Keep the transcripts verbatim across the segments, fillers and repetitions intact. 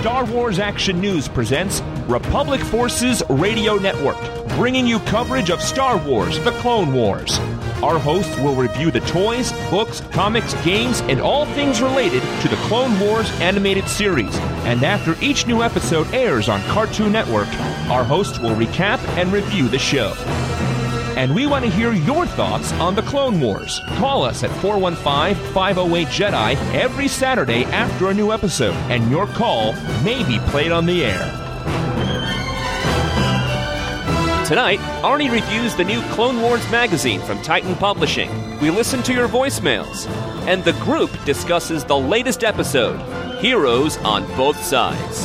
Star Wars Action News presents Republic Forces Radio Network, bringing you coverage of Star Wars: The Clone Wars. Our hosts will review the toys, books, comics, games, and all things related to the Clone Wars animated series. And after each new episode airs on Cartoon Network, our hosts will recap and review the show. And we want to hear your thoughts on the Clone Wars. Call us at four one five, five oh eight, Jedi every Saturday after a new episode, and your call may be played on the air. Tonight, Arnie reviews the new Clone Wars magazine from Titan Publishing. We listen to your voicemails. And the group discusses the latest episode, Heroes on Both Sides.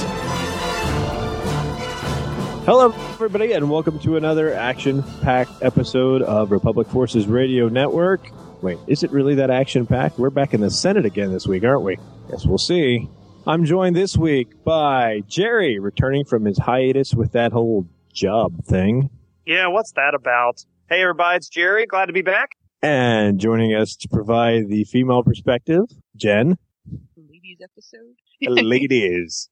Hello, everybody, and welcome to another action-packed episode of Republic Forces Radio Network. Wait, is it really that action-packed? We're back in the Senate again this week, aren't we? Guess we'll see. I'm joined this week by Jerry, returning from his hiatus with that whole job thing. Yeah, what's that about? Hey, everybody, it's Jerry. Glad to be back. And joining us to provide the female perspective, Jen. Ladies episode? Ladies.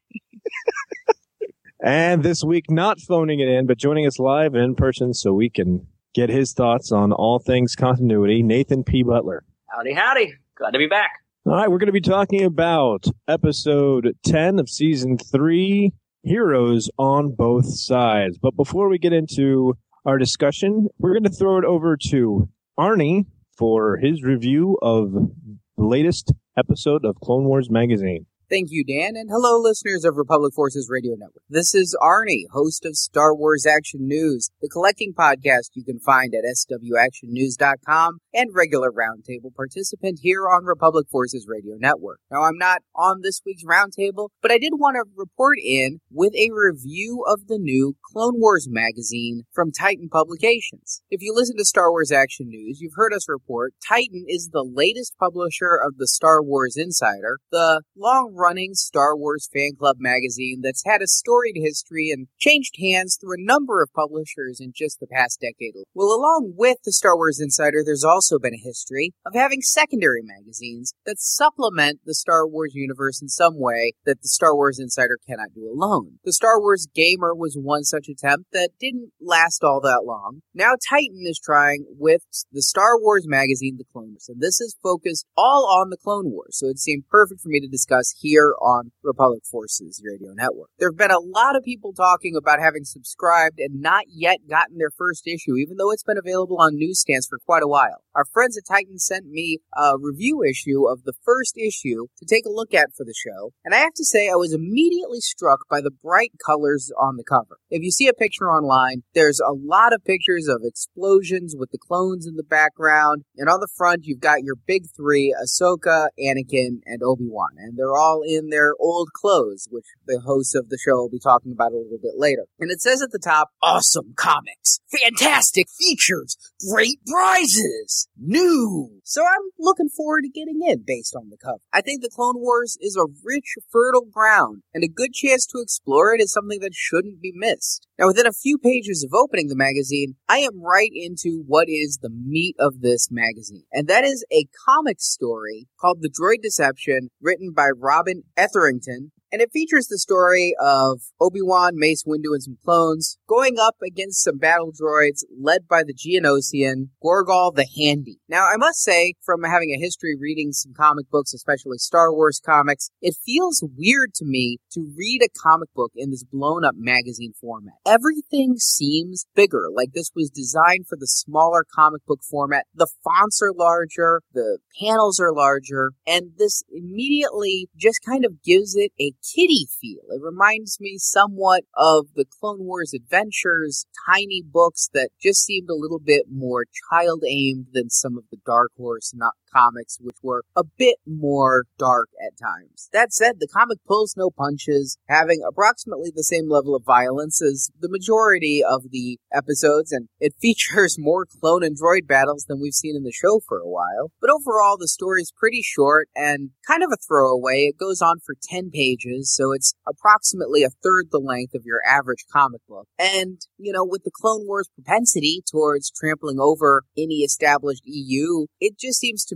And this week, not phoning it in, but joining us live and in person so we can get his thoughts on all things continuity, Nathan P. Butler. Howdy, howdy. Glad to be back. All right, we're going to be talking about episode ten of season three, Heroes on Both Sides. But before we get into our discussion, we're going to throw it over to Arnie for his review of the latest episode of Clone Wars magazine. Thank you, Dan, and hello, listeners of Republic Forces Radio Network. This is Arnie, host of Star Wars Action News, the collecting podcast you can find at S W action news dot com, and regular roundtable participant here on Republic Forces Radio Network. Now, I'm not on this week's roundtable, but I did want to report in with a review of the new Clone Wars magazine from Titan Publications. If you listen to Star Wars Action News, you've heard us report Titan is the latest publisher of the Star Wars Insider, the long running Star Wars fan club magazine that's had a storied history and changed hands through a number of publishers in just the past decade. Well, along with the Star Wars Insider, there's also been a history of having secondary magazines that supplement the Star Wars universe in some way that the Star Wars Insider cannot do alone. The Star Wars Gamer was one such attempt that didn't last all that long. Now Titan is trying with the Star Wars magazine, The Clone Wars, and this is focused all on the Clone Wars, so it seemed perfect for me to discuss here on Republic Forces Radio Network. There have been a lot of people talking about having subscribed and not yet gotten their first issue, even though it's been available on newsstands for quite a while. Our friends at Titan sent me a review issue of the first issue to take a look at for the show, and I have to say I was immediately struck by the bright colors on the cover. If you see a picture online, there's a lot of pictures of explosions with the clones in the background, and on the front you've got your big three, Ahsoka, Anakin, and Obi-Wan, and they're all in their old clothes, which the hosts of the show will be talking about a little bit later. And it says at the top, awesome comics, fantastic features, great prizes, new. So I'm looking forward to getting in based on the cover. I think the Clone Wars is a rich, fertile ground, and a good chance to explore it is something that shouldn't be missed. Now, within a few pages of opening the magazine, I am right into what is the meat of this magazine, and that is a comic story called The Droid Deception, written by Robin Etherington, and it features the story of Obi-Wan, Mace Windu, and some clones going up against some battle droids led by the Geonosian Gorgol the Handy. Now, I must say, from having a history reading some comic books, especially Star Wars comics, it feels weird to me to read a comic book in this blown-up magazine format. Everything seems bigger, like this was designed for the smaller comic book format. The fonts are larger, the panels are larger, and this immediately just kind of gives it a kiddie feel. It reminds me somewhat of the Clone Wars Adventures, tiny books that just seemed a little bit more child-aimed than some of the Dark Horse not comics, which were a bit more dark at times. That said, the comic pulls no punches, having approximately the same level of violence as the majority of the episodes, and it features more clone and droid battles than we've seen in the show for a while. But overall, the story is pretty short and kind of a throwaway. It goes on for ten pages, so it's approximately a third the length of your average comic book. And, you know, with the Clone Wars propensity towards trampling over any established E U, it just seems to me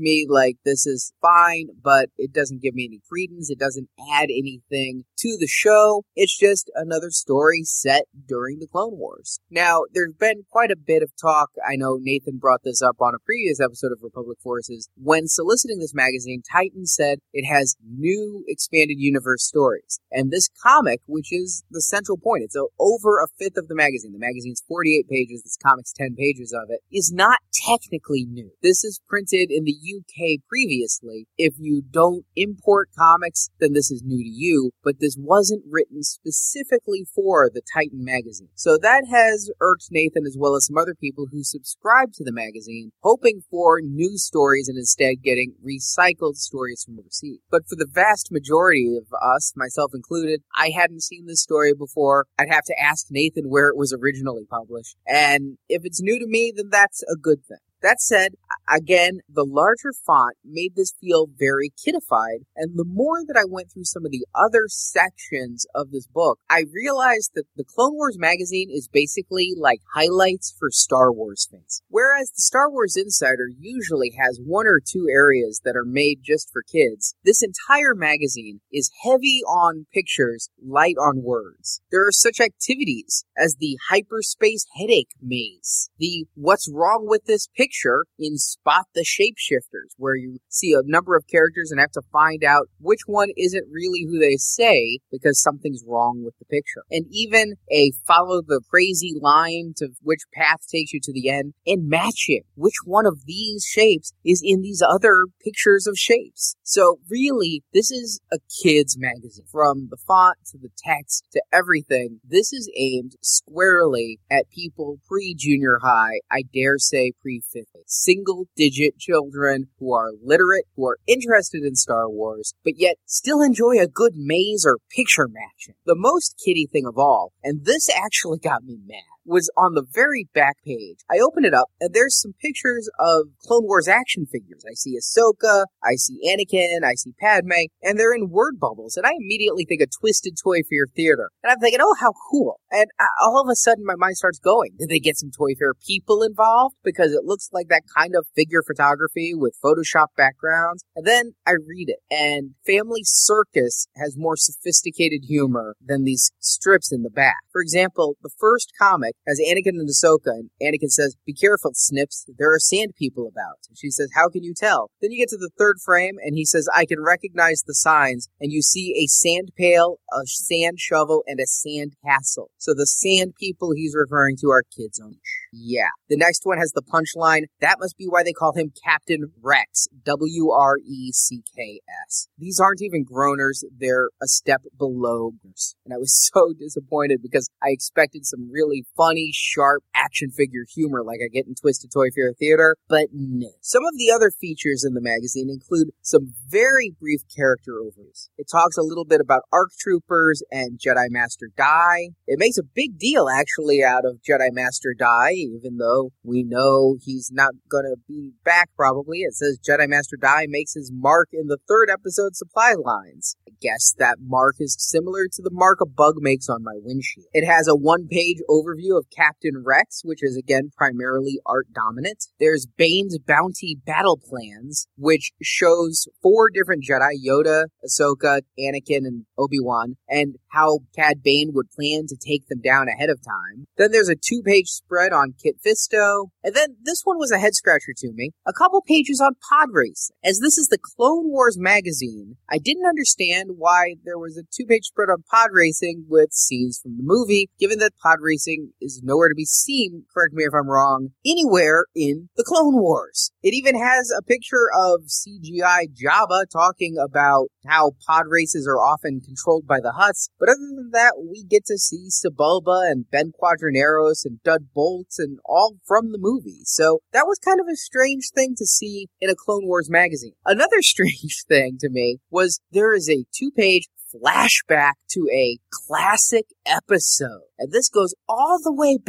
me like this is fine, but it doesn't give me any credence. It doesn't add anything to the show. It's just another story set during the Clone Wars. Now, there's been quite a bit of talk. I know Nathan brought this up on a previous episode of Republic Forces. When soliciting this magazine, Titan said it has new expanded universe stories. And this comic, which is the central point, it's a, over a fifth of the magazine. The magazine's forty-eight pages, this comic's ten pages of it, is not technically new. This is printed in the U K previously. If you don't import comics, then this is new to you, but this wasn't written specifically for the Titan magazine. So that has irked Nathan as well as some other people who subscribe to the magazine, hoping for new stories and instead getting recycled stories from overseas. But for the vast majority of us, myself included, I hadn't seen this story before. I'd have to ask Nathan where it was originally published. And if it's new to me, then that's a good thing. That said, again, the larger font made this feel very kidified, and the more that I went through some of the other sections of this book, I realized that the Clone Wars magazine is basically like highlights for Star Wars fans. Whereas the Star Wars Insider usually has one or two areas that are made just for kids, this entire magazine is heavy on pictures, light on words. There are such activities as the Hyperspace Headache Maze, the What's Wrong with This Picture Picture in Spot the Shapeshifters, where you see a number of characters and have to find out which one isn't really who they say because something's wrong with the picture. And even a Follow the Crazy Line to which path takes you to the end, and matching which one of these shapes is in these other pictures of shapes. So really, this is a kid's magazine. From the font to the text to everything, this is aimed squarely at people pre-junior high, I dare say pre-fifth. Single-digit children who are literate, who are interested in Star Wars, but yet still enjoy a good maze or picture matching. The most kiddie thing of all, and this actually got me mad, was on the very back page. I open it up, and there's some pictures of Clone Wars action figures. I see Ahsoka, I see Anakin, I see Padme, and they're in word bubbles, and I immediately think of Twisted Toy Fair Theater. And I'm thinking, oh, how cool. And I, all of a sudden, my mind starts going. Did they get some Toy Fair people involved? Because it looks like that kind of figure photography with Photoshop backgrounds. And then I read it, and Family Circus has more sophisticated humor than these strips in the back. For example, the first comic has Anakin and Ahsoka, and Anakin says, "Be careful, Snips, there are sand people about." And she says, "How can you tell?" Then you get to the third frame, and he says, "I can recognize the signs," and you see a sand pail, a sand shovel, and a sand castle. So the sand people he's referring to are kids only. Yeah. The next one has the punchline, "That must be why they call him Captain Rex, W R E C K S. These aren't even groaners, they're a step below groaners. And I was so disappointed because I expected some really funny, sharp action figure humor like I get in Twisted Toy Fair Theater, but no. Some of the other features in the magazine include some very brief character overviews. It talks a little bit about ARC Troopers and Jedi Master Dai. It makes a big deal, actually, out of Jedi Master Dai, even though we know he's not gonna be back, probably. It says Jedi Master Dai makes his mark in the third episode supply lines. I guess that mark is similar to the mark a bug makes on my windshield. It has a one-page overview of Captain Rex, which is, again, primarily art dominant. There's Bane's Bounty Battle Plans, which shows four different Jedi, Yoda, Ahsoka, Anakin, and Obi-Wan, and how Cad Bane would plan to take them down ahead of time. Then there's a two-page spread on Kit Fisto, and then this one was a head-scratcher to me, a couple pages on pod racing. As this is the Clone Wars magazine, I didn't understand why there was a two-page spread on pod racing with scenes from the movie, given that pod racing is nowhere to be seen, correct me if I'm wrong, anywhere in the Clone Wars. It even has a picture of C G I Jabba talking about how pod races are often controlled by the Hutts, but other than that, we get to see Sebulba and Ben Quadraneros and Dud Bolts and all from the movie. So that was kind of a strange thing to see in a Clone Wars magazine. Another strange thing to me was there is a two-page flashback to a classic episode. And this goes all the way back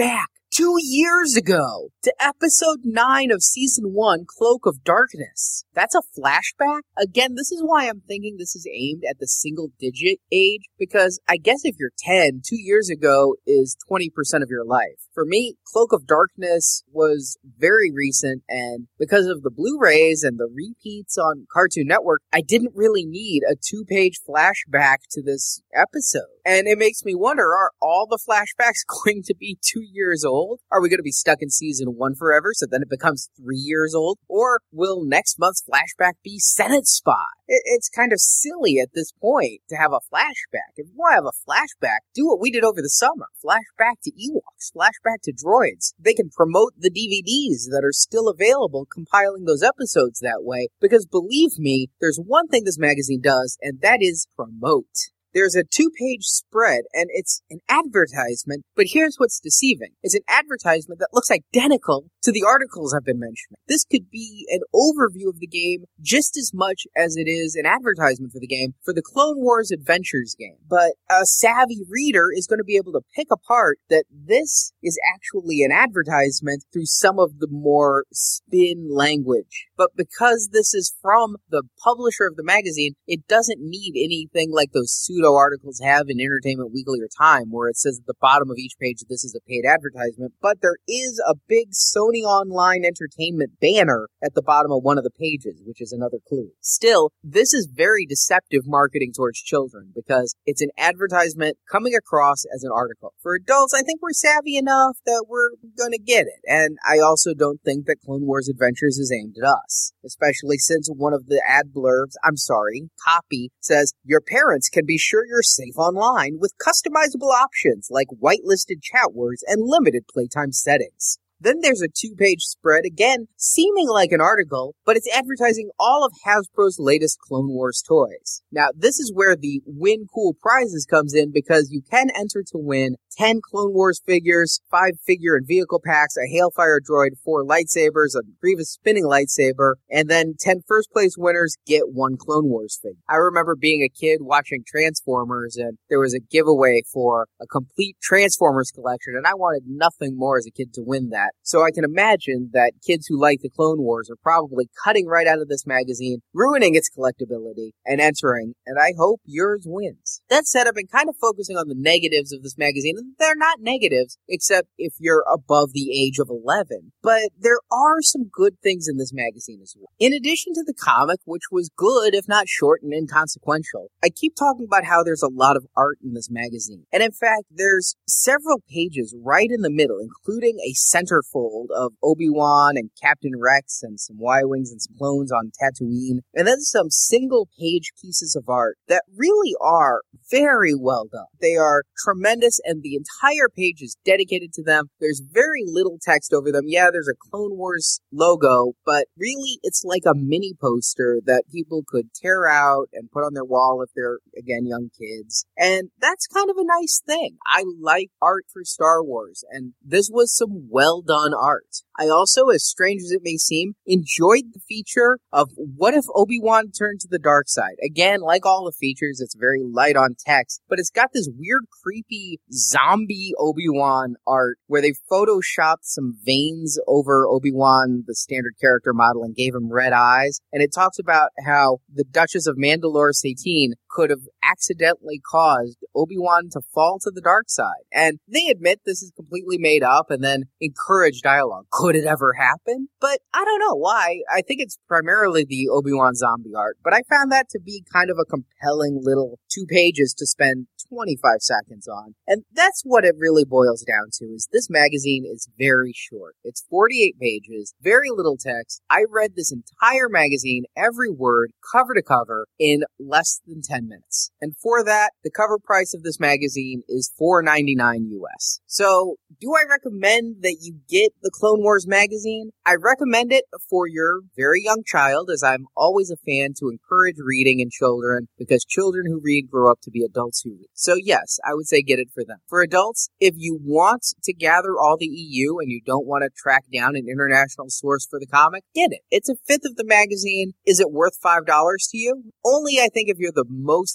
two years ago to episode nine of season one, Cloak of Darkness. That's a flashback? Again, this is why I'm thinking this is aimed at the single-digit age, because I guess if you're ten, two years ago is twenty percent of your life. For me, Cloak of Darkness was very recent, and because of the Blu-rays and the repeats on Cartoon Network, I didn't really need a two-page flashback to this episode. And it makes me wonder, are all the flashbacks going to be two years old? Are we going to be stuck in season one forever, so then it becomes three years old? Or will next month's flashback be Senate Spy? It, it's kind of silly at this point to have a flashback. If you want to have a flashback, do what we did over the summer. Flashback to Ewoks, flashback to droids. They can promote the D V Ds that are still available, compiling those episodes that way, because believe me, there's one thing this magazine does, and that is promote. There's a two-page spread, and it's an advertisement, but here's what's deceiving. It's an advertisement that looks identical to the articles I've been mentioning. This could be an overview of the game just as much as it is an advertisement for the game for the Clone Wars Adventures game. But a savvy reader is going to be able to pick apart that this is actually an advertisement through some of the more spin language. But because this is from the publisher of the magazine, it doesn't need anything like those pseudo articles have in Entertainment Weekly or Time, where it says at the bottom of each page that this is a paid advertisement. But there is a big Sony Online Entertainment banner at the bottom of one of the pages, which is another clue. Still, this is very deceptive marketing towards children because it's an advertisement coming across as an article. For adults, I think we're savvy enough that we're going to get it. And I also don't think that Clone Wars Adventures is aimed at us, especially since one of the ad blurbs, I'm sorry, copy, says, your parents can be sure you're safe online with customizable options like whitelisted chat words and limited playtime settings. Then there's a two-page spread, again, seeming like an article, but it's advertising all of Hasbro's latest Clone Wars toys. Now, this is where the win cool prizes comes in because you can enter to win ten Clone Wars figures, five figure and vehicle packs, a Hailfire droid, four lightsabers, a Grievous spinning lightsaber, and then ten first place winners get one Clone Wars figure. I remember being a kid watching Transformers, and there was a giveaway for a complete Transformers collection, and I wanted nothing more as a kid to win that. So I can imagine that kids who like the Clone Wars are probably cutting right out of this magazine, ruining its collectability, and entering, and I hope yours wins. That said, I've been kind of focusing on the negatives of this magazine, and they're not negatives, except if you're above the age of eleven. But there are some good things in this magazine as well. In addition to the comic, which was good, if not short and inconsequential, I keep talking about how there's a lot of art in this magazine. And in fact, there's several pages right in the middle, including a center fold of Obi-Wan and Captain Rex and some Y-Wings and some clones on Tatooine, and then some single-page pieces of art that really are very well done. They are tremendous, and the entire page is dedicated to them. There's very little text over them. Yeah, there's a Clone Wars logo, but really it's like a mini poster that people could tear out and put on their wall if they're, again, young kids. And that's kind of a nice thing. I like art for Star Wars, and this was some well done art. I also, as strange as it may seem, enjoyed the feature of what if Obi-Wan turned to the dark side. Again, like all the features, it's very light on text, but it's got this weird, creepy zombie Obi-Wan art where they photoshopped some veins over Obi-Wan, the standard character model, and gave him red eyes. And it talks about how the Duchess of Mandalore Satine could have accidentally caused Obi-Wan to fall to the dark side. And they admit this is completely made up and then encourage dialogue. Could it ever happen? But I don't know why. I think it's primarily the Obi-Wan zombie art, but I found that to be kind of a compelling little two pages to spend twenty-five seconds on. And that's what it really boils down to, is this magazine is very short. It's forty-eight pages, very little text. I read this entire magazine, every word, cover to cover, in less than ten minutes. And for that, the cover price of this magazine is four ninety-nine U S. So, do I recommend that you get the Clone Wars magazine? I recommend it for your very young child, as I'm always a fan to encourage reading in children, because children who read grow up to be adults who read. So yes, I would say get it for them. For adults, if you want to gather all the E U and you don't want to track down an international source for the comic, get it. It's a fifth of the magazine. Is it worth five dollars to you? Only, I think, if you're the most complete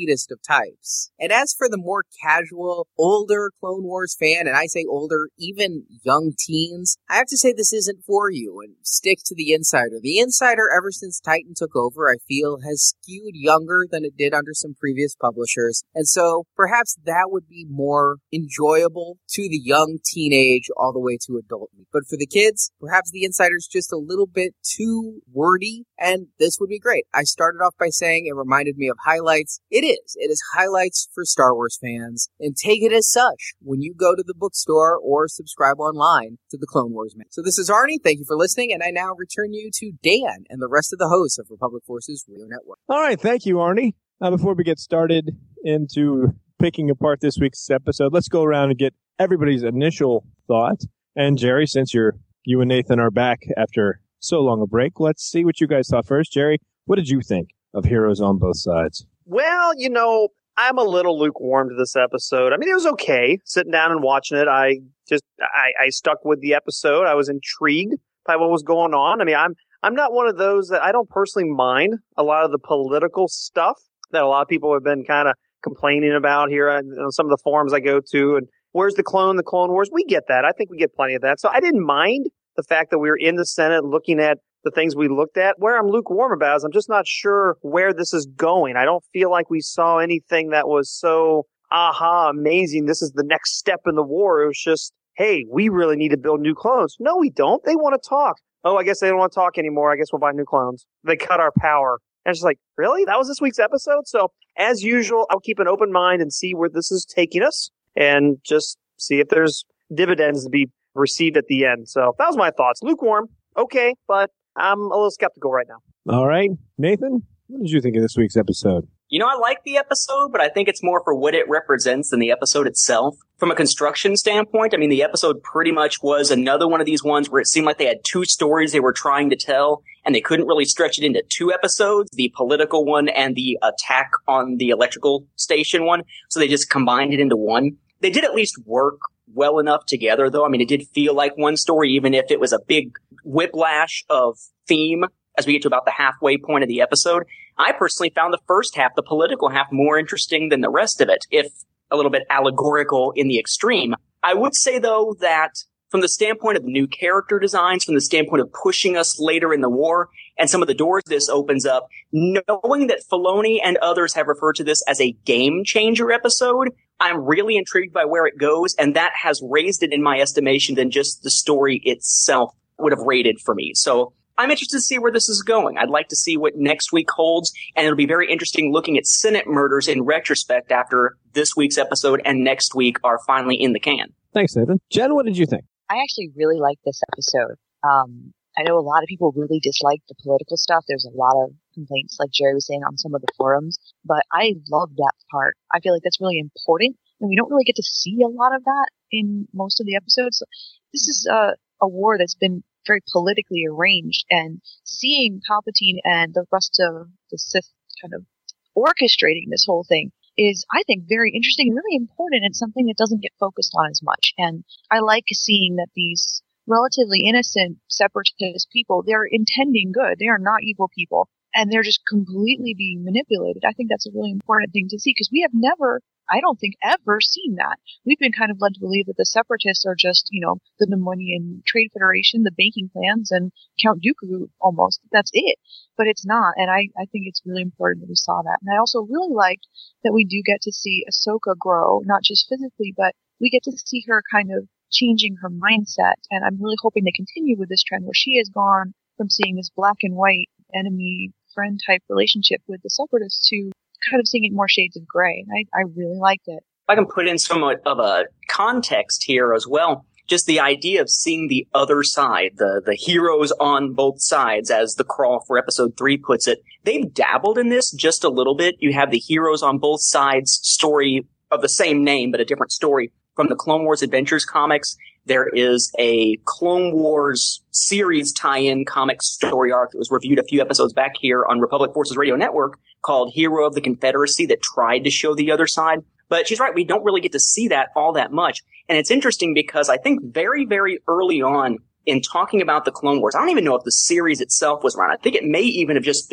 sweetest of types. And as for the more casual, older Clone Wars fan, and I say older, even young teens, I have to say this isn't for you, and stick to the Insider. The Insider, ever since Titan took over, I feel has skewed younger than it did under some previous publishers, and so perhaps that would be more enjoyable to the young teenage all the way to adulthood. But for the kids, perhaps the Insider's just a little bit too wordy, and this would be great. I started off by saying it reminded me of highlights. It is. It is highlights for Star Wars fans, and take it as such when you go to the bookstore or subscribe online to the Clone Wars Man. So this is Arnie. Thank you for listening, and I now return you to Dan and the rest of the hosts of Republic Forces Radio Network. All right. Thank you, Arnie. Now, before we get started into picking apart this week's episode, let's go around and get everybody's initial thought. And Jerry, since you're you and Nathan are back after so long a break, let's see what you guys thought first. Jerry, what did you think of Heroes on Both Sides? Well, you know, I'm a little lukewarm to this episode. I mean, it was okay sitting down and watching it. I just, I, I stuck with the episode. I was intrigued by what was going on. I mean, I'm, I'm not one of those that I don't personally mind a lot of the political stuff that a lot of people have been kind of complaining about here on you know, some of the forums I go to. And where's the clone, the Clone Wars? We get that. I think we get plenty of that. So I didn't mind the fact that we were in the Senate looking at the things we looked at. Where I'm lukewarm about is I'm just not sure where this is going. I don't feel like we saw anything that was so, aha, amazing. This is the next step in the war. It was just, hey, we really need to build new clones. No, we don't. They want to talk. Oh, I guess they don't want to talk anymore. I guess we'll buy new clones. They cut our power. And it's just like, really? That was this week's episode? So, as usual, I'll keep an open mind and see where this is taking us and just see if there's dividends to be received at the end. So, that was my thoughts. Lukewarm, okay, but I'm a little skeptical right now. All right. Nathan, what did you think of this week's episode? You know, I like the episode, but I think it's more for what it represents than the episode itself. From a construction standpoint, I mean, the episode pretty much was another one of these ones where it seemed like they had two stories they were trying to tell, and they couldn't really stretch it into two episodes, the political one and the attack on the electrical station one, so they just combined it into one. They did at least work well enough together, though. I mean, it did feel like one story, even if it was a big whiplash of theme as we get to about the halfway point of the episode. I personally found the first half, the political half, more interesting than the rest of it, if a little bit allegorical in the extreme. I would say, though, that from the standpoint of new character designs, from the standpoint of pushing us later in the war, and some of the doors this opens up, knowing that Filoni and others have referred to this as a game-changer episode, I'm really intrigued by where it goes, and that has raised it in my estimation than just the story itself would have rated for me. So I'm interested to see where this is going. I'd like to see what next week holds, and it'll be very interesting looking at Senate murders in retrospect after this week's episode and next week are finally in the can. Thanks, Nathan. Jen, what did you think? I actually really liked this episode. Um, I know a lot of people really dislike the political stuff. There's a lot of complaints, like Jerry was saying, on some of the forums, but I love that part. I feel like that's really important, and we don't really get to see a lot of that in most of the episodes. This is a, a war that's been very politically arranged, and seeing Palpatine and the rest of the Sith kind of orchestrating this whole thing is, I think, very interesting and really important, and something that doesn't get focused on as much. And I like seeing that these relatively innocent separatist people, they're intending good. They are not evil people, and they're just completely being manipulated. I think that's a really important thing to see, because we have never, I don't think, ever seen that. We've been kind of led to believe that the separatists are just, you know, the Neimoidian Trade Federation, the banking plans, and Count Dooku almost. That's it. But it's not, and I, I think it's really important that we saw that. And I also really liked that we do get to see Ahsoka grow, not just physically, but we get to see her kind of changing her mindset. And I'm really hoping they continue with this trend where she has gone from seeing this black and white enemy friend type relationship with the separatists to kind of seeing it more shades of gray. I, I really liked it. If I can put in somewhat of a context here as well, just the idea of seeing the other side, the, the heroes on both sides, as the crawl for episode three puts it. They've dabbled in this just a little bit. You have the heroes on both sides story of the same name, but a different story from the Clone Wars Adventures comics. There is a Clone Wars series tie-in comic story arc that was reviewed a few episodes back here on Republic Forces Radio Network called Hero of the Confederacy that tried to show the other side. But she's right, we don't really get to see that all that much. And it's interesting because I think very, very early on in talking about the Clone Wars, I don't even know if the series itself was around. I think it may even have just been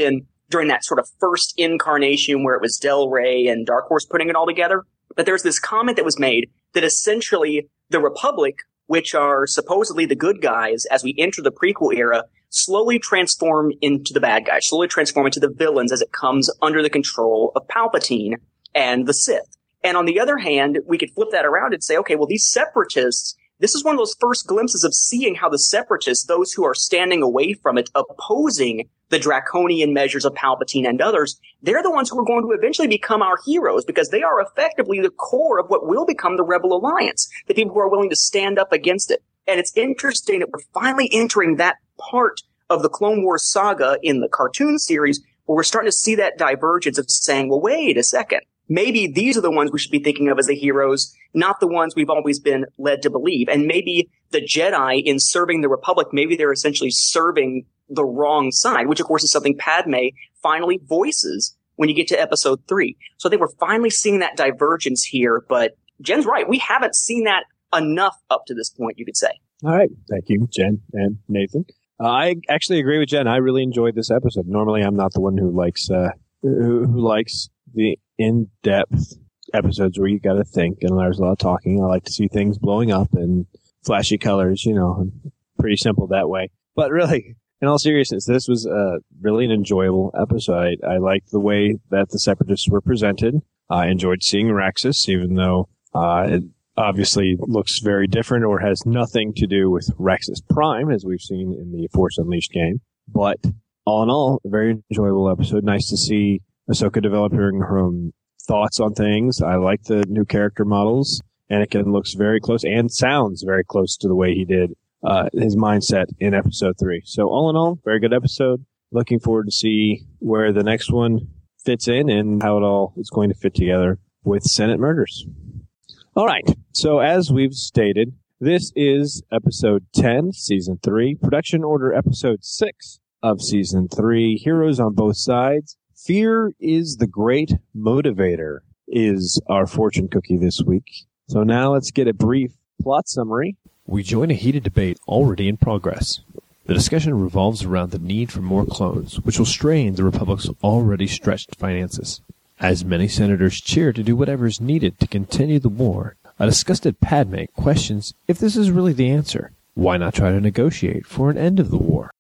during that sort of first incarnation where it was Del Rey and Dark Horse putting it all together. But there's this comment that was made that essentially the Republic, which are supposedly the good guys as we enter the prequel era, slowly transform into the bad guys, slowly transform into the villains as it comes under the control of Palpatine and the Sith. And on the other hand, we could flip that around and say, okay, well, these separatists, this is one of those first glimpses of seeing how the separatists, those who are standing away from it, opposing the draconian measures of Palpatine and others, they're the ones who are going to eventually become our heroes because they are effectively the core of what will become the Rebel Alliance, the people who are willing to stand up against it. And it's interesting that we're finally entering that part of the Clone Wars saga in the cartoon series where we're starting to see that divergence of saying, well, wait a second. Maybe these are the ones we should be thinking of as the heroes, not the ones we've always been led to believe. And maybe the Jedi, in serving the Republic, maybe they're essentially serving the wrong side, which of course is something Padme finally voices when you get to episode three. So I think we're finally seeing that divergence here, but Jen's right. We haven't seen that enough up to this point, you could say. All right. Thank you, Jen and Nathan. Uh, I actually agree with Jen. I really enjoyed this episode. Normally, I'm not the one who likes, uh, who, who likes the in-depth episodes where you got to think and there's a lot of talking. I like to see things blowing up and flashy colors, you know, pretty simple that way. But really, in all seriousness, this was uh, really an enjoyable episode. I, I liked the way that the Separatists were presented. I enjoyed seeing Raxus, even though uh, it obviously looks very different or has nothing to do with Raxus Prime, as we've seen in the Force Unleashed game. But all in all, a very enjoyable episode. Nice to see Ahsoka developing her own thoughts on things. I like the new character models. Anakin looks very close and sounds very close to the way he did uh, his mindset in episode three. So all in all, very good episode. Looking forward to see where the next one fits in and how it all is going to fit together with Senate Murders. All right. So as we've stated, this is episode ten, season three, production order episode six of season three, Heroes on Both Sides. Fear is the great motivator is our fortune cookie this week. So now let's get a brief plot summary. We join a heated debate already in progress. The discussion revolves around the need for more clones, which will strain the Republic's already stretched finances. As many senators cheer to do whatever is needed to continue the war, a disgusted Padme questions if this is really the answer. Why not try to negotiate for an end of the war?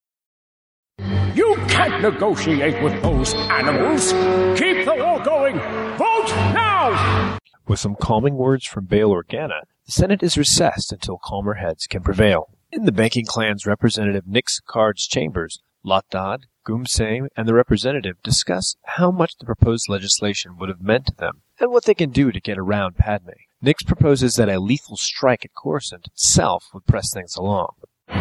You can't negotiate with those animals! Keep the war going! Vote now! With some calming words from Bail Organa, the Senate is recessed until calmer heads can prevail. In the banking clan's representative Nix Card's chambers, Lotdad, Goomsame, and the representative discuss how much the proposed legislation would have meant to them and what they can do to get around Padme. Nix proposes that a lethal strike at Coruscant itself would press things along.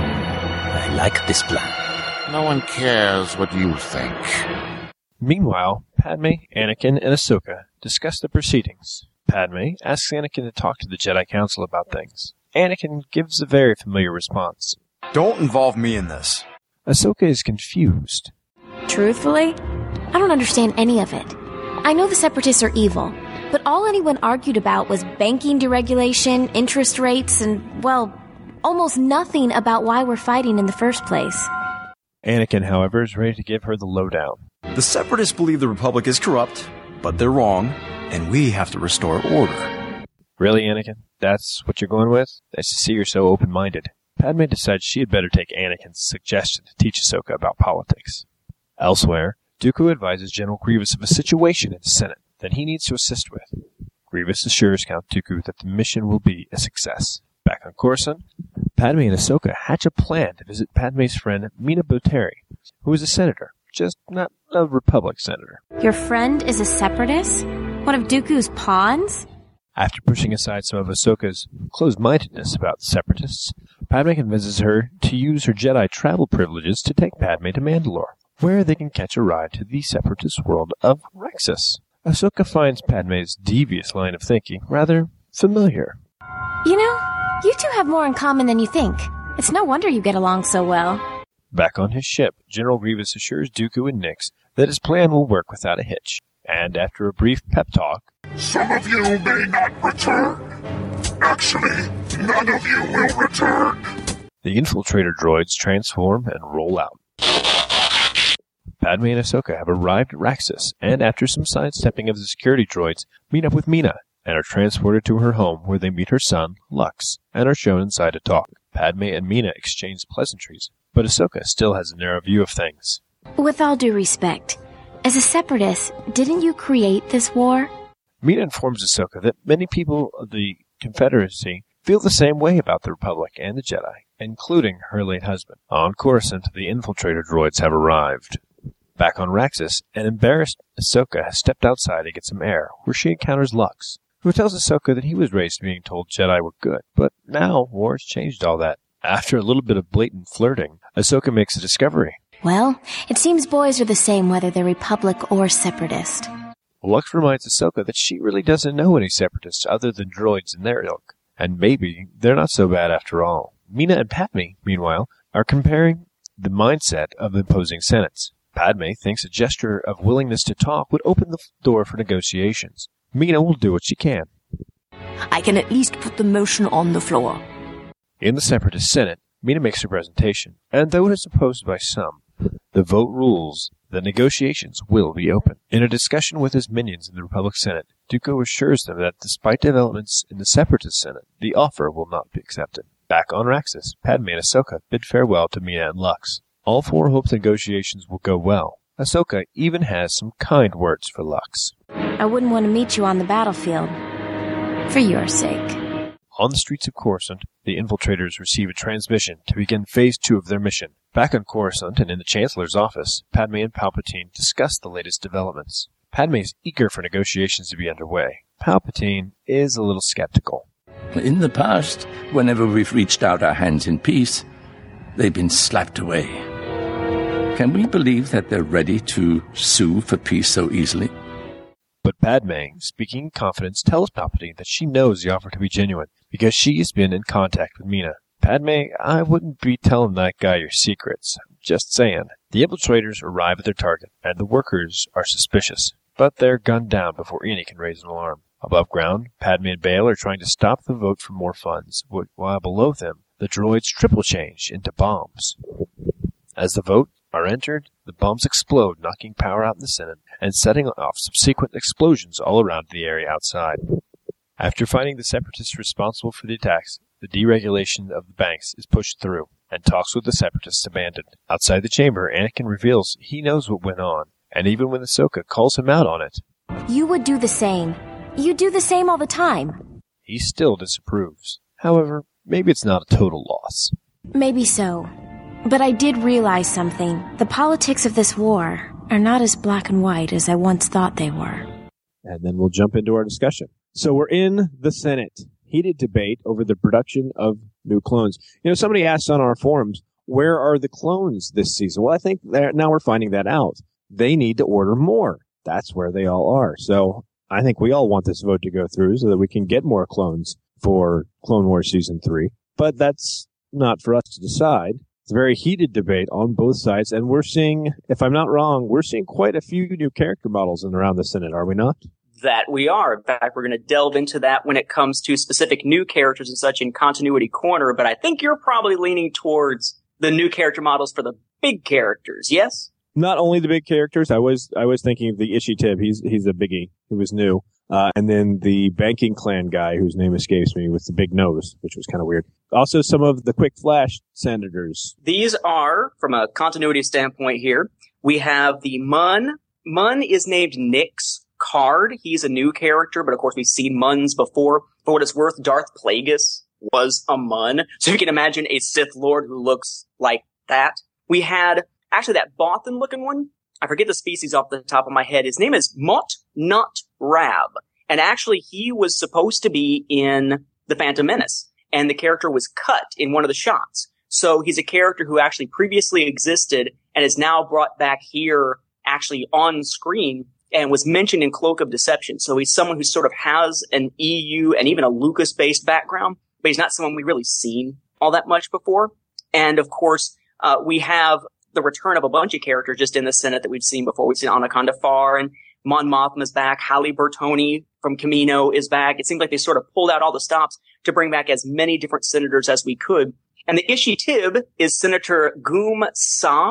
I like this plan. No one cares what you think. Meanwhile, Padme, Anakin, and Ahsoka discuss the proceedings. Padme asks Anakin to talk to the Jedi Council about things. Anakin gives a very familiar response. Don't involve me in this. Ahsoka is confused. Truthfully, I don't understand any of it. I know the Separatists are evil, but all anyone argued about was banking deregulation, interest rates, and, well, almost nothing about why we're fighting in the first place. Anakin, however, is ready to give her the lowdown. The Separatists believe the Republic is corrupt, but they're wrong, and we have to restore order. Really, Anakin? That's what you're going with? Nice to see you're so open-minded. Padme decides she had better take Anakin's suggestion to teach Ahsoka about politics. Elsewhere, Dooku advises General Grievous of a situation in the Senate that he needs to assist with. Grievous assures Count Dooku that the mission will be a success. Back on Coruscant, Padme and Ahsoka hatch a plan to visit Padme's friend Mina Botteri, who is a senator, just not a Republic senator. Your friend is a separatist? One of Dooku's pawns? After pushing aside some of Ahsoka's closed-mindedness about separatists, Padme convinces her to use her Jedi travel privileges to take Padme to Mandalore, where they can catch a ride to the separatist world of Raxus. Ahsoka finds Padme's devious line of thinking rather familiar. You know, you two have more in common than you think. It's no wonder you get along so well. Back on his ship, General Grievous assures Dooku and Nix that his plan will work without a hitch. And after a brief pep talk, some of you may not return. Actually, none of you will return. The infiltrator droids transform and roll out. Padme and Ahsoka have arrived at Raxus, and after some sidestepping of the security droids, meet up with Mina, and are transported to her home where they meet her son, Lux, and are shown inside to talk. Padme and Mina exchange pleasantries, but Ahsoka still has a narrow view of things. With all due respect, as a separatist, didn't you create this war? Mina informs Ahsoka that many people of the Confederacy feel the same way about the Republic and the Jedi, including her late husband. On Coruscant, the infiltrator droids have arrived. Back on Raxus, an embarrassed Ahsoka has stepped outside to get some air, where she encounters Lux, who tells Ahsoka that he was raised being told Jedi were good, but now war's changed all that. After a little bit of blatant flirting, Ahsoka makes a discovery. Well, it seems boys are the same whether they're Republic or Separatist. Lux reminds Ahsoka that she really doesn't know any Separatists other than droids in their ilk, and maybe they're not so bad after all. Mina and Padme, meanwhile, are comparing the mindset of the opposing senates. Padme thinks a gesture of willingness to talk would open the door for negotiations. Mina will do what she can. I can at least put the motion on the floor. In the Separatist Senate, Mina makes her presentation, and though it is opposed by some, the vote rules that negotiations will be open. In a discussion with his minions in the Republic Senate, Dooku assures them that despite developments in the Separatist Senate, the offer will not be accepted. Back on Raxus, Padme and Ahsoka bid farewell to Mina and Lux. All four hope negotiations will go well. Ahsoka even has some kind words for Lux. I wouldn't want to meet you on the battlefield. For your sake. On the streets of Coruscant, the infiltrators receive a transmission to begin Phase two of their mission. Back on Coruscant and in the Chancellor's office, Padme and Palpatine discuss the latest developments. Padme is eager for negotiations to be underway. Palpatine is a little skeptical. In the past, whenever we've reached out our hands in peace, they've been slapped away. Can we believe that they're ready to sue for peace so easily? But Padme, speaking in confidence, tells Palpatine that she knows the offer to be genuine, because she has been in contact with Mina. Padme, I wouldn't be telling that guy your secrets. Just saying. The infiltrators arrive at their target, and the workers are suspicious, but they're gunned down before any can raise an alarm. Above ground, Padme and Bail are trying to stop the vote for more funds, while below them, the droids triple change into bombs. As the vote are entered, the bombs explode, knocking power out in the Senate, and setting off subsequent explosions all around the area outside. After finding the Separatists responsible for the attacks, the deregulation of the banks is pushed through, and talks with the Separatists abandoned. Outside the chamber, Anakin reveals he knows what went on, and even when Ahsoka calls him out on it, you would do the same. You do the same all the time. He still disapproves. However, maybe it's not a total loss. Maybe so. But I did realize something. The politics of this war are not as black and white as I once thought they were. And then we'll jump into our discussion. So we're in the Senate. Heated debate over the production of new clones. You know, somebody asked on our forums, where are the clones this season? Well, I think now we're finding that out. They need to order more. That's where they all are. So I think we all want this vote to go through so that we can get more clones for Clone Wars Season three. But that's not for us to decide. It's a very heated debate on both sides, and we're seeing, if I'm not wrong, we're seeing quite a few new character models in around the Senate, are we not? That we are. In fact, we're going to delve into that when it comes to specific new characters and such in Continuity Corner, but I think you're probably leaning towards the new character models for the big characters, yes? Not only the big characters. I was I was thinking of the Ishi Tib. He's he's a biggie who was new. Uh, and then the banking clan guy whose name escapes me with the big nose, which was kind of weird. Also, some of the Quick Flash senators. These are, from a continuity standpoint here, we have the Mun. Mun is named Nyx Card. He's a new character, but of course we've seen Muns before. For what it's worth, Darth Plagueis was a Mun. So you can imagine a Sith Lord who looks like that. We had, actually, that Bothan-looking one. I forget the species off the top of my head. His name is Mot Not Rab. And actually, he was supposed to be in The Phantom Menace. And the character was cut in one of the shots. So he's a character who actually previously existed and is now brought back here actually on screen and was mentioned in Cloak of Deception. So he's someone who sort of has an E U and even a Lucas-based background, but he's not someone we've really seen all that much before. And of course, uh, we have the return of a bunch of characters just in the Senate that we've seen before. We've seen Anaconda Farr and Mon Mothma's back. Halle Bertoni from Camino is back. It seems like they sort of pulled out all the stops to bring back as many different senators as we could. And the Ishi Tib is Senator Goom Sam.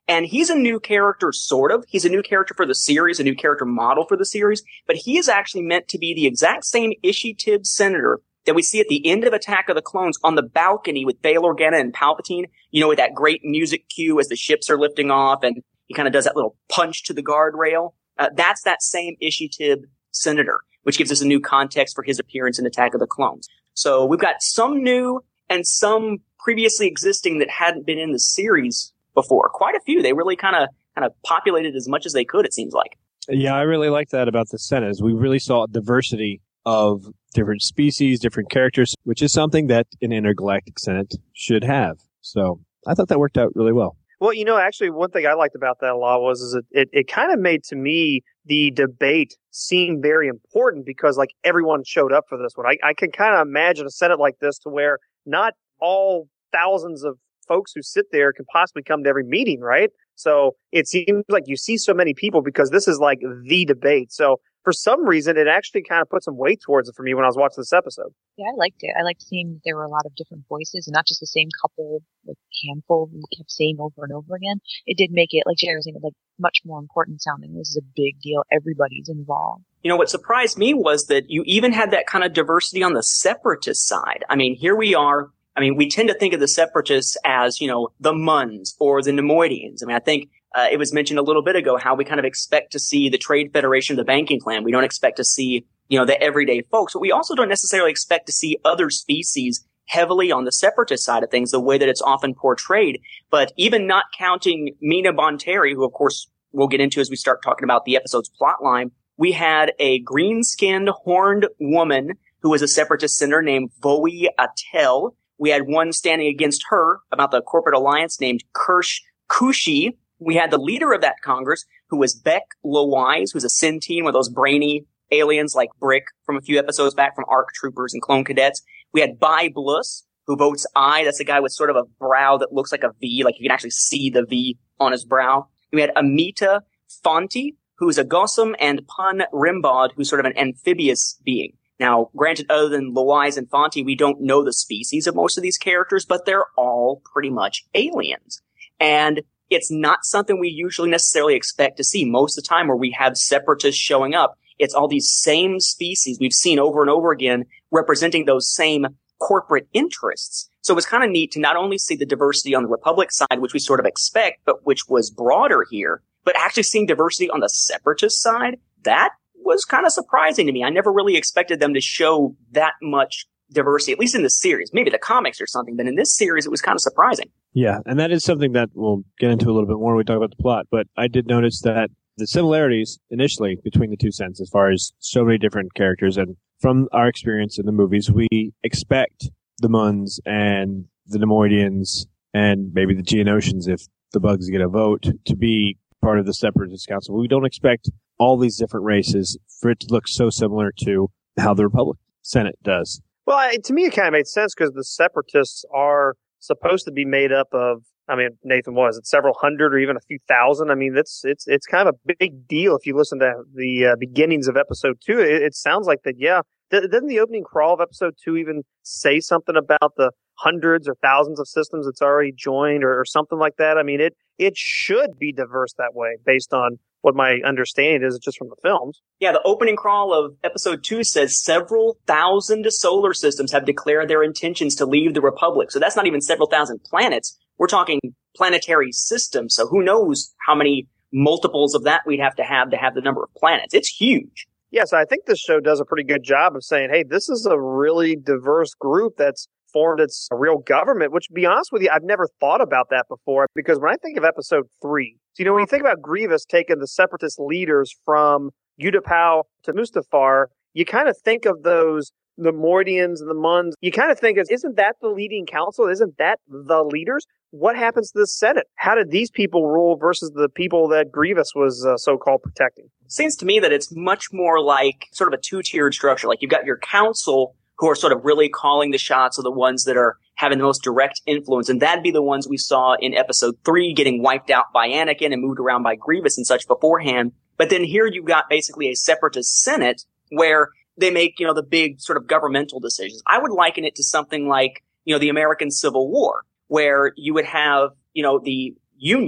And he's a new character, sort of. He's a new character for the series, a new character model for the series. But he is actually meant to be the exact same Ishi-Tib senator that we see at the end of Attack of the Clones on the balcony with Bail Organa and Palpatine, you know, with that great music cue as the ships are lifting off, and he kind of does that little punch to the guardrail. Uh, that's that same Ishi-Tib senator, which gives us a new context for his appearance in Attack of the Clones. So we've got some new and some previously existing that hadn't been in the series before. Quite a few. They really kind of kind of populated as much as they could, it seems like. Yeah, I really like that about the Senate, is we really saw a diversity of different species, different characters, which is something that an intergalactic Senate should have. So I thought that worked out really well. Well, you know, actually, one thing I liked about that a lot was is it, it, it kind of made, to me, the debate seem very important because, like, everyone showed up for this one. I, I can kind of imagine a Senate like this to where not all thousands of folks who sit there can possibly come to every meeting, right? So it seems like you see so many people because this is like the debate. So for some reason, it actually kind of put some weight towards it for me when I was watching this episode. Yeah, I liked it. I liked seeing that there were a lot of different voices and not just the same couple, like handful we kept saying over and over again. It did make it, like Jerry was saying, like much more important sounding. This is a big deal. Everybody's involved. You know, what surprised me was that you even had that kind of diversity on the separatist side. I mean, here we are. I mean, we tend to think of the separatists as, you know, the Muns or the Nemoidians. I mean, I think uh, it was mentioned a little bit ago how we kind of expect to see the Trade Federation, the banking clan. We don't expect to see, you know, the everyday folks. But we also don't necessarily expect to see other species heavily on the separatist side of things, the way that it's often portrayed. But even not counting Mina Bonteri, who, of course, we'll get into as we start talking about the episode's plot line, we had a green-skinned, horned woman who was a separatist senator named Voe Atel. We had one standing against her about the corporate alliance named Kirsch Kushi. We had the leader of that Congress, who was Beck Lowise, who's a Centene, one of those brainy aliens like Brick from a few episodes back from ARC Troopers and Clone Cadets. We had Bai Blus, who votes I. That's a guy with sort of a brow that looks like a V, like you can actually see the V on his brow. We had Amita Fonti, who's a Gossam, and Pun Rimbod, who's sort of an amphibious being. Now, granted, other than Loise and Fonte, we don't know the species of most of these characters, but they're all pretty much aliens. And it's not something we usually necessarily expect to see. Most of the time where we have separatists showing up, it's all these same species we've seen over and over again representing those same corporate interests. So it was kind of neat to not only see the diversity on the Republic side, which we sort of expect, but which was broader here, but actually seeing diversity on the separatist side, that was kind of surprising to me. I never really expected them to show that much diversity, at least in the series. Maybe the comics or something, but in this series, it was kind of surprising. Yeah, and that is something that we'll get into a little bit more when we talk about the plot, but I did notice that the similarities initially between the two sets as far as so many different characters, and from our experience in the movies, we expect the Muns and the Nemoidians and maybe the Geonosians, if the Bugs get a vote, to be part of the Separatist Council. We don't expect all these different races for it to look so similar to how the Republic Senate does. Well, I, to me, it kind of made sense because the Separatists are supposed to be made up of, I mean, Nathan, was it several hundred or even a few thousand? I mean, it's it's it's kind of a big deal if you listen to the uh, beginnings of episode two. It, it sounds like that, yeah. D- doesn't the opening crawl of episode two even say something about the hundreds or thousands of systems it's already joined or, or something like that? I mean, it it should be diverse that way based on what my understanding is just from the films. Yeah, the opening crawl of episode two says several thousand solar systems have declared their intentions to leave the Republic. So that's not even several thousand planets. We're talking planetary systems. So who knows how many multiples of that we'd have to have to have the number of planets. It's huge. Yes, I think this show does a pretty good job of saying, hey, this is a really diverse group that's formed its real government, which, to be honest with you, I've never thought about that before. Because when I think of episode three, so, you know, when you think about Grievous taking the separatist leaders from Utapau to Mustafar, you kind of think of those, the Nemoidians and the Muns. You kind of think, of, isn't that the leading council? Isn't that the leaders? What happens to the Senate? How did these people rule versus the people that Grievous was uh, so-called protecting? Seems to me that it's much more like sort of a two-tiered structure. Like you've got your council who are sort of really calling the shots of the ones that are having the most direct influence. And that'd be the ones we saw in episode three getting wiped out by Anakin and moved around by Grievous and such beforehand. But then here you've got basically a separatist Senate where they make, you know, the big sort of governmental decisions. I would liken it to something like, you know, the American Civil War, where you would have, you know, the Union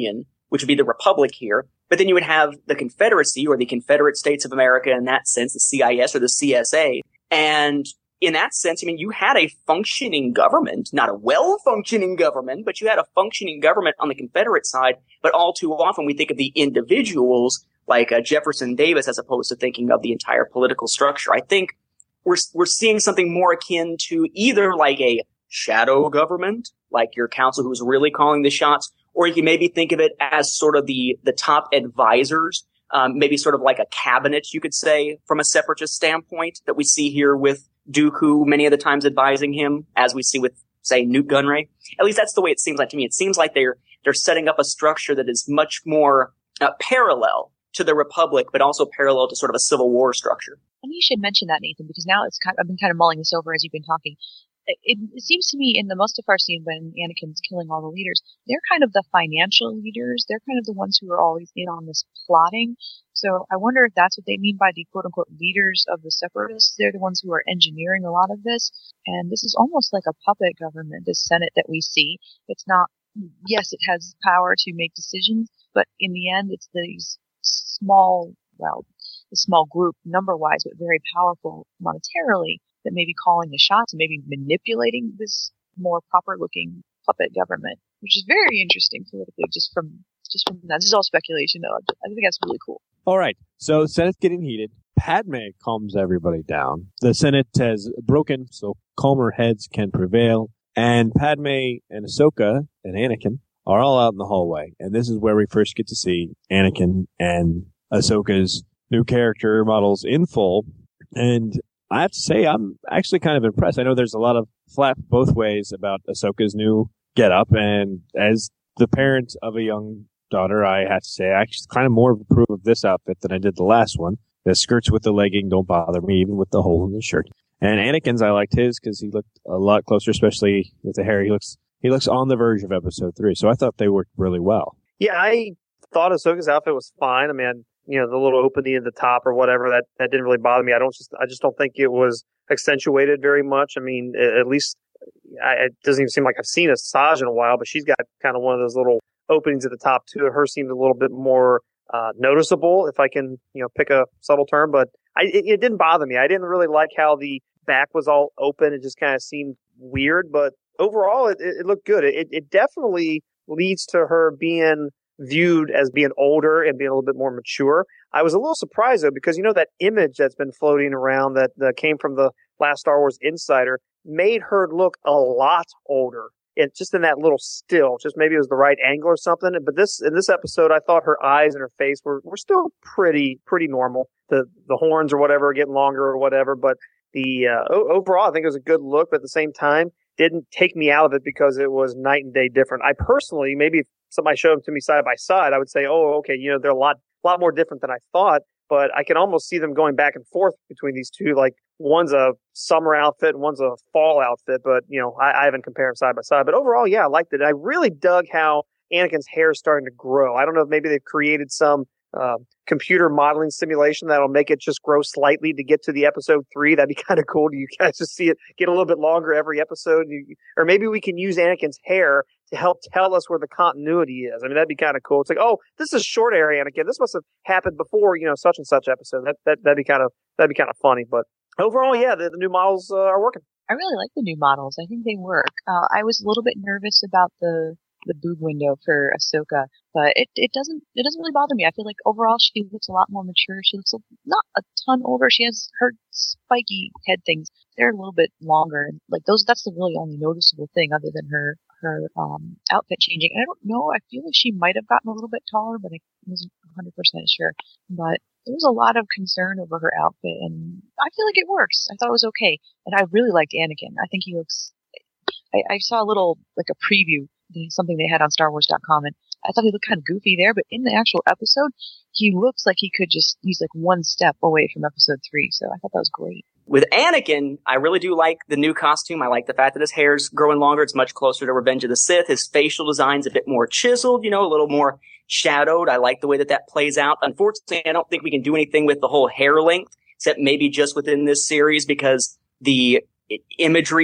which would be the Republic here. But then you would have the Confederacy, or the Confederate States of America in that sense, the C I S or the C S A. And in that sense, I mean, you had a functioning government, not a well-functioning government, but you had a functioning government on the Confederate side. But all too often we think of the individuals like uh, Jefferson Davis as opposed to thinking of the entire political structure. I think we're we're seeing something more akin to either like a shadow government, like your council who's really calling the shots, or you can maybe think of it as sort of the the top advisors, um, maybe sort of like a cabinet, you could say, from a separatist standpoint that we see here with Dooku many of the times advising him, as we see with, say, Newt Gunray. At least that's the way it seems like to me. It seems like they're they're setting up a structure that is much more uh, parallel to the Republic, but also parallel to sort of a Civil War structure. And you should mention that, Nathan, because now it's kind of, I've been kind of mulling this over as you've been talking. It, it, it seems to me in the Mustafar scene when Anakin's killing all the leaders, they're kind of the financial leaders. They're kind of the ones who are always in on this plotting. So I wonder if that's what they mean by the quote-unquote leaders of the Separatists. They're the ones who are engineering a lot of this. And this is almost like a puppet government, this Senate that we see. It's not, yes, it has power to make decisions, but in the end, it's these small, well, a small group number-wise, but very powerful monetarily, that may be calling the shots and maybe manipulating this more proper-looking puppet government, which is very interesting politically. Just from just from that, this is all speculation, though. I think that's really cool. All right, so Senate's getting heated. Padme calms everybody down. The Senate has broken, so calmer heads can prevail. And Padme and Ahsoka and Anakin are all out in the hallway, and this is where we first get to see Anakin and Ahsoka's new character models in full. And I have to say, I'm actually kind of impressed. I know there's a lot of flap both ways about Ahsoka's new getup, and as the parent of a young daughter, I have to say I actually kind of more approve of this outfit than I did the last one. The skirts with the legging don't bother me, even with the hole in the shirt. And Anakin's, I liked his because he looked a lot closer, especially with the hair. He looks he looks on the verge of episode three, so I thought they worked really well. Yeah, I thought Ahsoka's outfit was fine. I mean, you know, the little opening at the top or whatever, that, that didn't really bother me. I don't just, I just don't think it was accentuated very much. I mean, at least I, it doesn't even seem like I've seen Asajj in a while, but she's got kind of one of those little openings at the top too. Her seemed a little bit more uh, noticeable, if I can, you know, pick a subtle term, but I, it, it didn't bother me. I didn't really like how the back was all open. It just kind of seemed weird, but overall it, it looked good. It, it definitely leads to her being viewed as being older and being a little bit more mature. I was a little surprised though, because you know that image that's been floating around that, that came from the last Star Wars Insider made her look a lot older. It just in that little still, just maybe it was the right angle or something. But this in this episode, I thought her eyes and her face were, were still pretty pretty normal. The the horns or whatever are getting longer or whatever, but the uh, overall, I think it was a good look. But at the same time, didn't take me out of it because it was night and day different. I personally, maybe if somebody showed them to me side by side, I would say, oh, okay, you know, they're a lot lot more different than I thought. But I can almost see them going back and forth between these two. Like one's a summer outfit and one's a fall outfit. But, you know, I, I haven't compared them side by side. But overall, yeah, I liked it. I really dug how Anakin's hair is starting to grow. I don't know if maybe they've created some uh, computer modeling simulation that'll make it just grow slightly to get to the episode three. That'd be kind of cool. Do you guys just see it get a little bit longer every episode? You, or maybe we can use Anakin's hair to help tell us where the continuity is. I mean, that'd be kind of cool. It's like, oh, this is short hair Anakin. This must have happened before, you know, such and such episode. That that that'd be kind of that'd be kind of funny. But overall, yeah, the, the new models uh, are working. I really like the new models. I think they work. Uh, I was a little bit nervous about the the boob window for Ahsoka, but it it doesn't it doesn't really bother me. I feel like overall she looks a lot more mature. She looks a, not a ton older. She has her spiky head things. They're a little bit longer. Like those, that's the really only noticeable thing other than her her um outfit changing. And I don't know. I feel like she might have gotten a little bit taller, but I wasn't one hundred percent sure. But there was a lot of concern over her outfit, and I feel like it works. I thought it was okay, and I really liked Anakin. I think he looks. I, I saw a little like a preview. Something they had on Star Wars dot com, and I thought he looked kind of goofy there, but in the actual episode, he looks like he could just, he's like one step away from episode three, so I thought that was great. With Anakin, I really do like the new costume. I like the fact that his hair's growing longer. It's much closer to Revenge of the Sith. His facial design's a bit more chiseled, you know, a little more shadowed. I like the way that that plays out. Unfortunately, I don't think we can do anything with the whole hair length, except maybe just within this series, because the imagery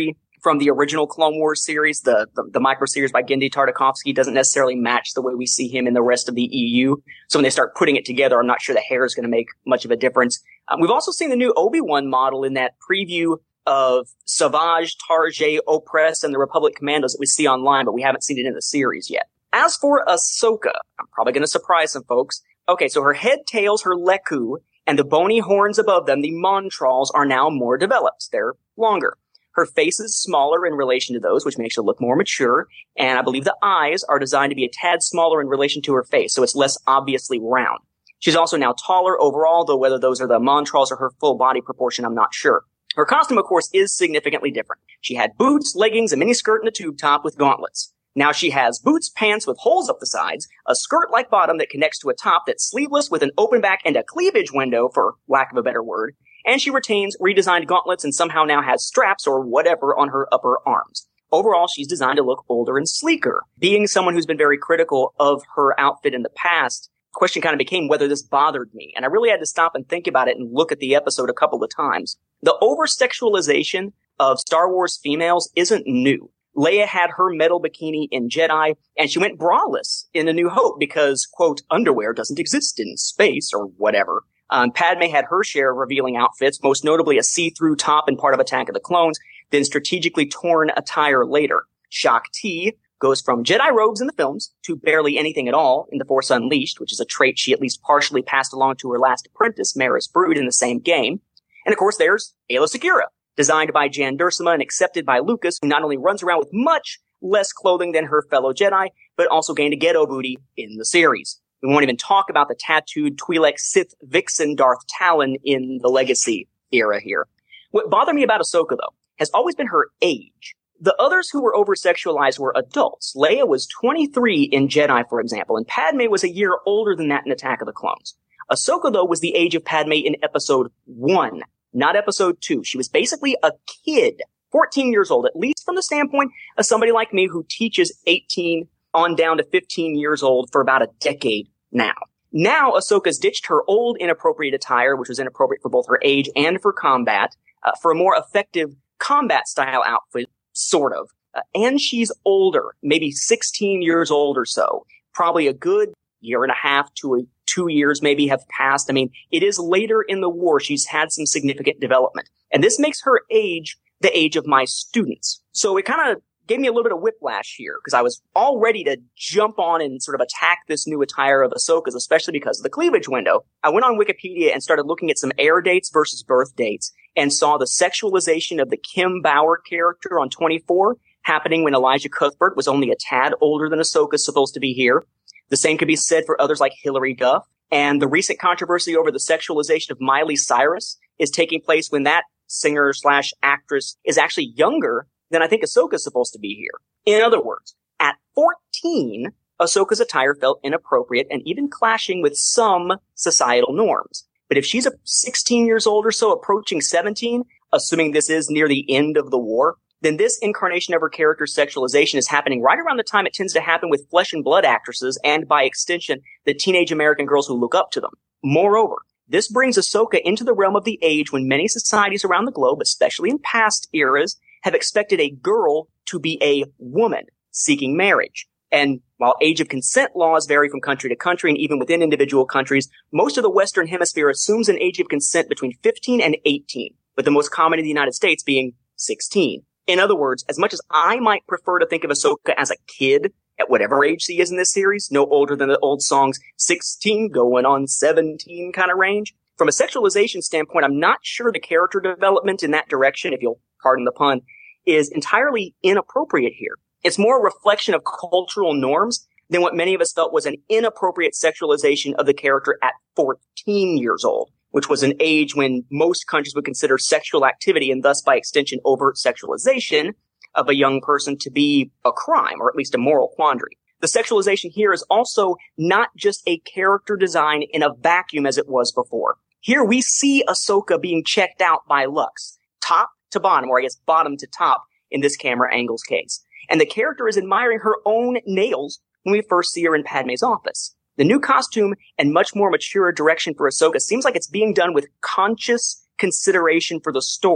from the original Clone Wars series. The, the, the micro series by Genndy Tartakovsky doesn't necessarily match the way we see him in the rest of the E U. So when they start putting it together, I'm not sure the hair is going to make much of a difference. Um, we've also seen the new Obi-Wan model in that preview of Savage, Tarjay, Opress, and the Republic Commandos that we see online, but we haven't seen it in the series yet. As for Ahsoka, I'm probably going to surprise some folks. Okay, so her head, tails, her Leku, and the bony horns above them, the Montrals, are now more developed. They're longer. Her face is smaller in relation to those, which makes her look more mature, and I believe the eyes are designed to be a tad smaller in relation to her face, so it's less obviously round. She's also now taller overall, though whether those are the Montrals or her full body proportion, I'm not sure. Her costume, of course, is significantly different. She had boots, leggings, a miniskirt, and a tube top with gauntlets. Now she has boots, pants with holes up the sides, a skirt-like bottom that connects to a top that's sleeveless with an open back and a cleavage window, for lack of a better word, and she retains redesigned gauntlets and somehow now has straps or whatever on her upper arms. Overall, she's designed to look older and sleeker. Being someone who's been very critical of her outfit in the past, the question kind of became whether this bothered me, and I really had to stop and think about it and look at the episode a couple of times. The over-sexualization of Star Wars females isn't new. Leia had her metal bikini in Jedi, and she went braless in A New Hope because, quote, underwear doesn't exist in space or whatever. Um, Padme had her share of revealing outfits, most notably a see-through top in part of Attack of the Clones, then strategically torn attire later. Shaak Ti goes from Jedi robes in the films to barely anything at all in The Force Unleashed, which is a trait she at least partially passed along to her last apprentice, Maris Brood, in the same game. And of course, there's Aayla Secura, designed by Jan Duursema and accepted by Lucas, who not only runs around with much less clothing than her fellow Jedi, but also gained a ghetto booty in the series. We won't even talk about the tattooed Twi'lek Sith vixen Darth Talon in the Legacy era here. What bothered me about Ahsoka, though, has always been her age. The others who were over-sexualized were adults. Leia was twenty-three in Jedi, for example, and Padme was a year older than that in Attack of the Clones. Ahsoka, though, was the age of Padme in Episode one, not Episode two. She was basically a kid, fourteen years old, at least from the standpoint of somebody like me who teaches eighteen on down to fifteen years old for about a decade now. Now, Ahsoka's ditched her old inappropriate attire, which was inappropriate for both her age and for combat, uh, for a more effective combat-style outfit, sort of. Uh, and she's older, maybe sixteen years old or so. Probably a good year and a half to a, two years maybe have passed. I mean, it is later in the war. She's had some significant development. And this makes her age the age of my students. So it kind of gave me a little bit of whiplash here, because I was all ready to jump on and sort of attack this new attire of Ahsoka's, especially because of the cleavage window. I went on Wikipedia and started looking at some air dates versus birth dates and saw the sexualization of the Kim Bauer character on twenty-four happening when Elijah Cuthbert was only a tad older than Ahsoka's supposed to be here. The same could be said for others like Hilary Duff. And the recent controversy over the sexualization of Miley Cyrus is taking place when that singer slash actress is actually younger than I think Ahsoka's supposed to be here. In other words, at fourteen, Ahsoka's attire felt inappropriate and even clashing with some societal norms. But if she's a sixteen years old or so, approaching seventeen, assuming this is near the end of the war, then this incarnation of her character's sexualization is happening right around the time it tends to happen with flesh and blood actresses and, by extension, the teenage American girls who look up to them. Moreover, this brings Ahsoka into the realm of the age when many societies around the globe, especially in past eras, have expected a girl to be a woman seeking marriage. And while age of consent laws vary from country to country and even within individual countries, most of the Western Hemisphere assumes an age of consent between fifteen and eighteen, with the most common in the United States being sixteen. In other words, as much as I might prefer to think of Ahsoka as a kid at whatever age she is in this series, no older than the old songs sixteen going on seventeen kind of range, from a sexualization standpoint, I'm not sure the character development in that direction, if you'll pardon the pun, is entirely inappropriate here. It's more a reflection of cultural norms than what many of us felt was an inappropriate sexualization of the character at fourteen years old, which was an age when most countries would consider sexual activity and thus by extension overt sexualization of a young person to be a crime or at least a moral quandary. The sexualization here is also not just a character design in a vacuum as it was before. Here we see Ahsoka being checked out by Lux, top to bottom, or I guess bottom to top in this camera angle's case. And the character is admiring her own nails when we first see her in Padme's office. The new costume and much more mature direction for Ahsoka seems like it's being done with conscious consideration for the story,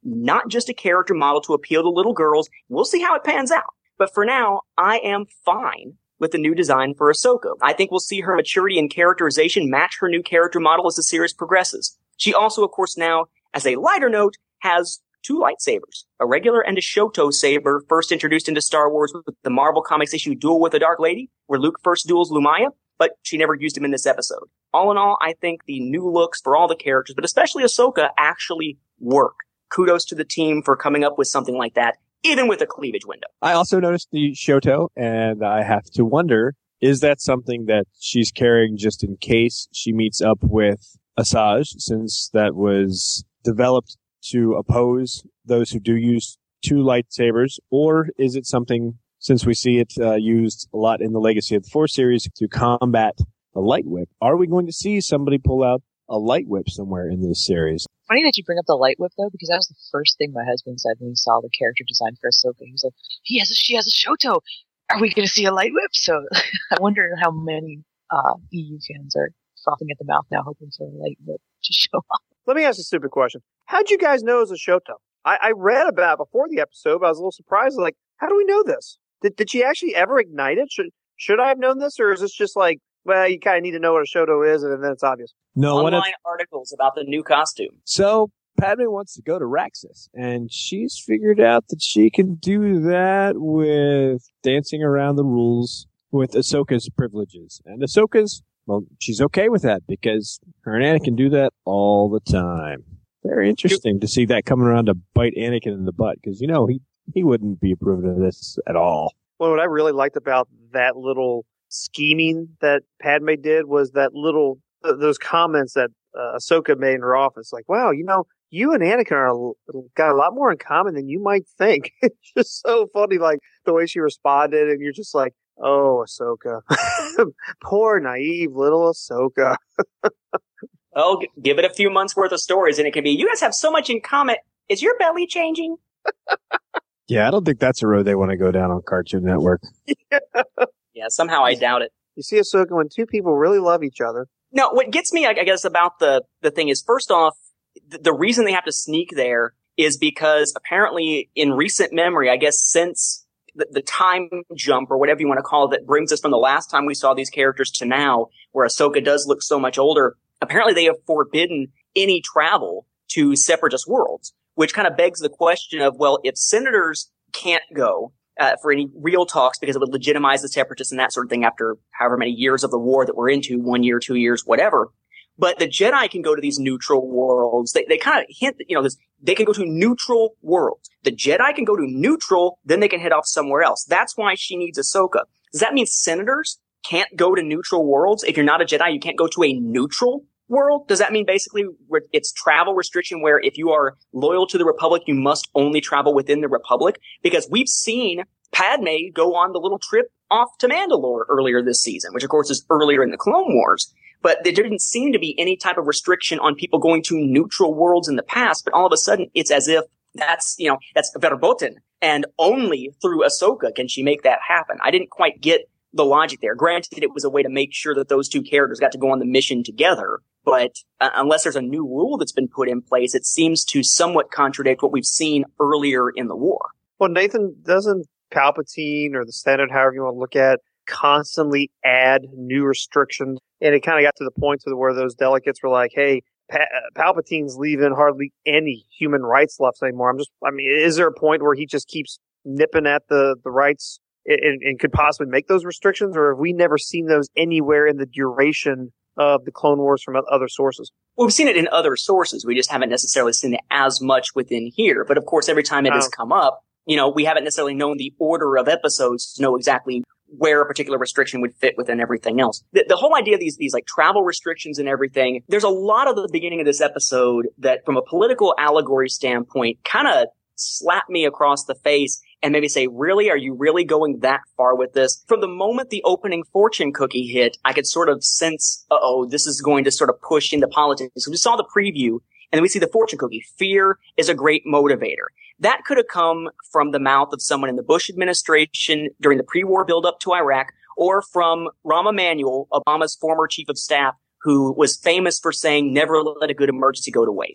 not just a character model to appeal to little girls. We'll see how it pans out. But for now, I am fine with the new design for Ahsoka. I think we'll see her maturity and characterization match her new character model as the series progresses. She also, of course, now, as a lighter note, has two lightsabers, a regular and a Shoto saber, first introduced into Star Wars with the Marvel Comics issue Duel with the Dark Lady, where Luke first duels Lumaya, but she never used him in this episode. All in all, I think the new looks for all the characters, but especially Ahsoka, actually work. Kudos to the team for coming up with something like that, even with a cleavage window. I also noticed the Shoto, and I have to wonder, is that something that she's carrying just in case she meets up with Asajj, since that was developed to oppose those who do use two lightsabers? Or is it something, since we see it uh, used a lot in the Legacy of the Force series, to combat the light whip? Are we going to see somebody pull out a light whip somewhere in this series? Funny that you bring up the light whip, though, because that was the first thing my husband said when he saw the character design for Ahsoka. He was like, he has a, she has a Shoto. Are we going to see a light whip? So I wonder how many uh, E U fans are frothing at the mouth now, hoping for a light whip to show up. Let me ask a stupid question. How'd you guys know it was a Shoto? I, I read about it before the episode, but I was a little surprised. Like, how do we know this? Did did she actually ever ignite it? Should should I have known this, or is this just like, well, you kind of need to know what a Shoto is, and then it's obvious? No, Online if, articles about the new costume. So Padme wants to go to Raxus, and she's figured out that she can do that with dancing around the rules with Ahsoka's privileges. And Ahsoka's, well, she's okay with that because her and Anakin do that all the time. Very interesting to see that coming around to bite Anakin in the butt, because, you know, he, he wouldn't be approving of this at all. Well, what I really liked about that little scheming that Padme did was that little, uh, those comments that uh, Ahsoka made in her office, like, wow, you know, you and Anakin are got a lot more in common than you might think. It's just so funny, like, the way she responded, and you're just like, oh, Ahsoka. Poor, naive little Ahsoka. Oh, g- give it a few months worth of stories, and it can be, you guys have so much in common. Is your belly changing? Yeah, I don't think that's a road they want to go down on Cartoon Network. Yeah. Yeah, somehow I doubt it. You see Ahsoka when two people really love each other. No, what gets me, I guess, about the, the thing is, first off, th- the reason they have to sneak there is because apparently in recent memory, I guess since the, the time jump or whatever you want to call it that brings us from the last time we saw these characters to now, where Ahsoka does look so much older, apparently they have forbidden any travel to Separatist worlds, which kind of begs the question of, well, if senators can't go uh, for any real talks because it would legitimize the Separatists and that sort of thing after however many years of the war that we're into, one year, two years, whatever. But the Jedi can go to these neutral worlds. They, they kind of hint that, you know, this, they can go to neutral worlds. The Jedi can go to neutral, then they can head off somewhere else. That's why she needs Ahsoka. Does that mean senators can't go to neutral worlds? If you're not a Jedi, you can't go to a neutral world? Does that mean basically it's travel restriction where if you are loyal to the Republic, you must only travel within the Republic? Because we've seen Padme go on the little trip off to Mandalore earlier this season, which of course is earlier in the Clone Wars. But there didn't seem to be any type of restriction on people going to neutral worlds in the past. But all of a sudden, it's as if that's, you know, that's verboten. And only through Ahsoka can she make that happen. I didn't quite get the logic there. Granted, it was a way to make sure that those two characters got to go on the mission together. But uh, unless there's a new rule that's been put in place, it seems to somewhat contradict what we've seen earlier in the war. Well, Nathan, doesn't Palpatine or the Senate, however you want to look at it, constantly add new restrictions? And it kind of got to the point to where those delegates were like, hey, pa- Palpatine's leaving hardly any human rights left anymore. I'm just, I mean, is there a point where he just keeps nipping at the, the rights and, and could possibly make those restrictions? Or have we never seen those anywhere in the duration of the Clone Wars from other sources? Well, we've seen it in other sources. We just haven't necessarily seen it as much within here. But of course, every time it oh. has come up, you know, we haven't necessarily known the order of episodes to know exactly where a particular restriction would fit within everything else. The, the whole idea of these, these like travel restrictions and everything, there's a lot of the beginning of this episode that from a political allegory standpoint kind of slapped me across the face and maybe say, really? Are you really going that far with this? From the moment the opening fortune cookie hit, I could sort of sense, uh-oh, this is going to sort of push into politics. So we saw the preview and then we see the fortune cookie. Fear is a great motivator. That could have come from the mouth of someone in the Bush administration during the pre-war buildup to Iraq, or from Rahm Emanuel, Obama's former chief of staff, who was famous for saying, never let a good emergency go to waste.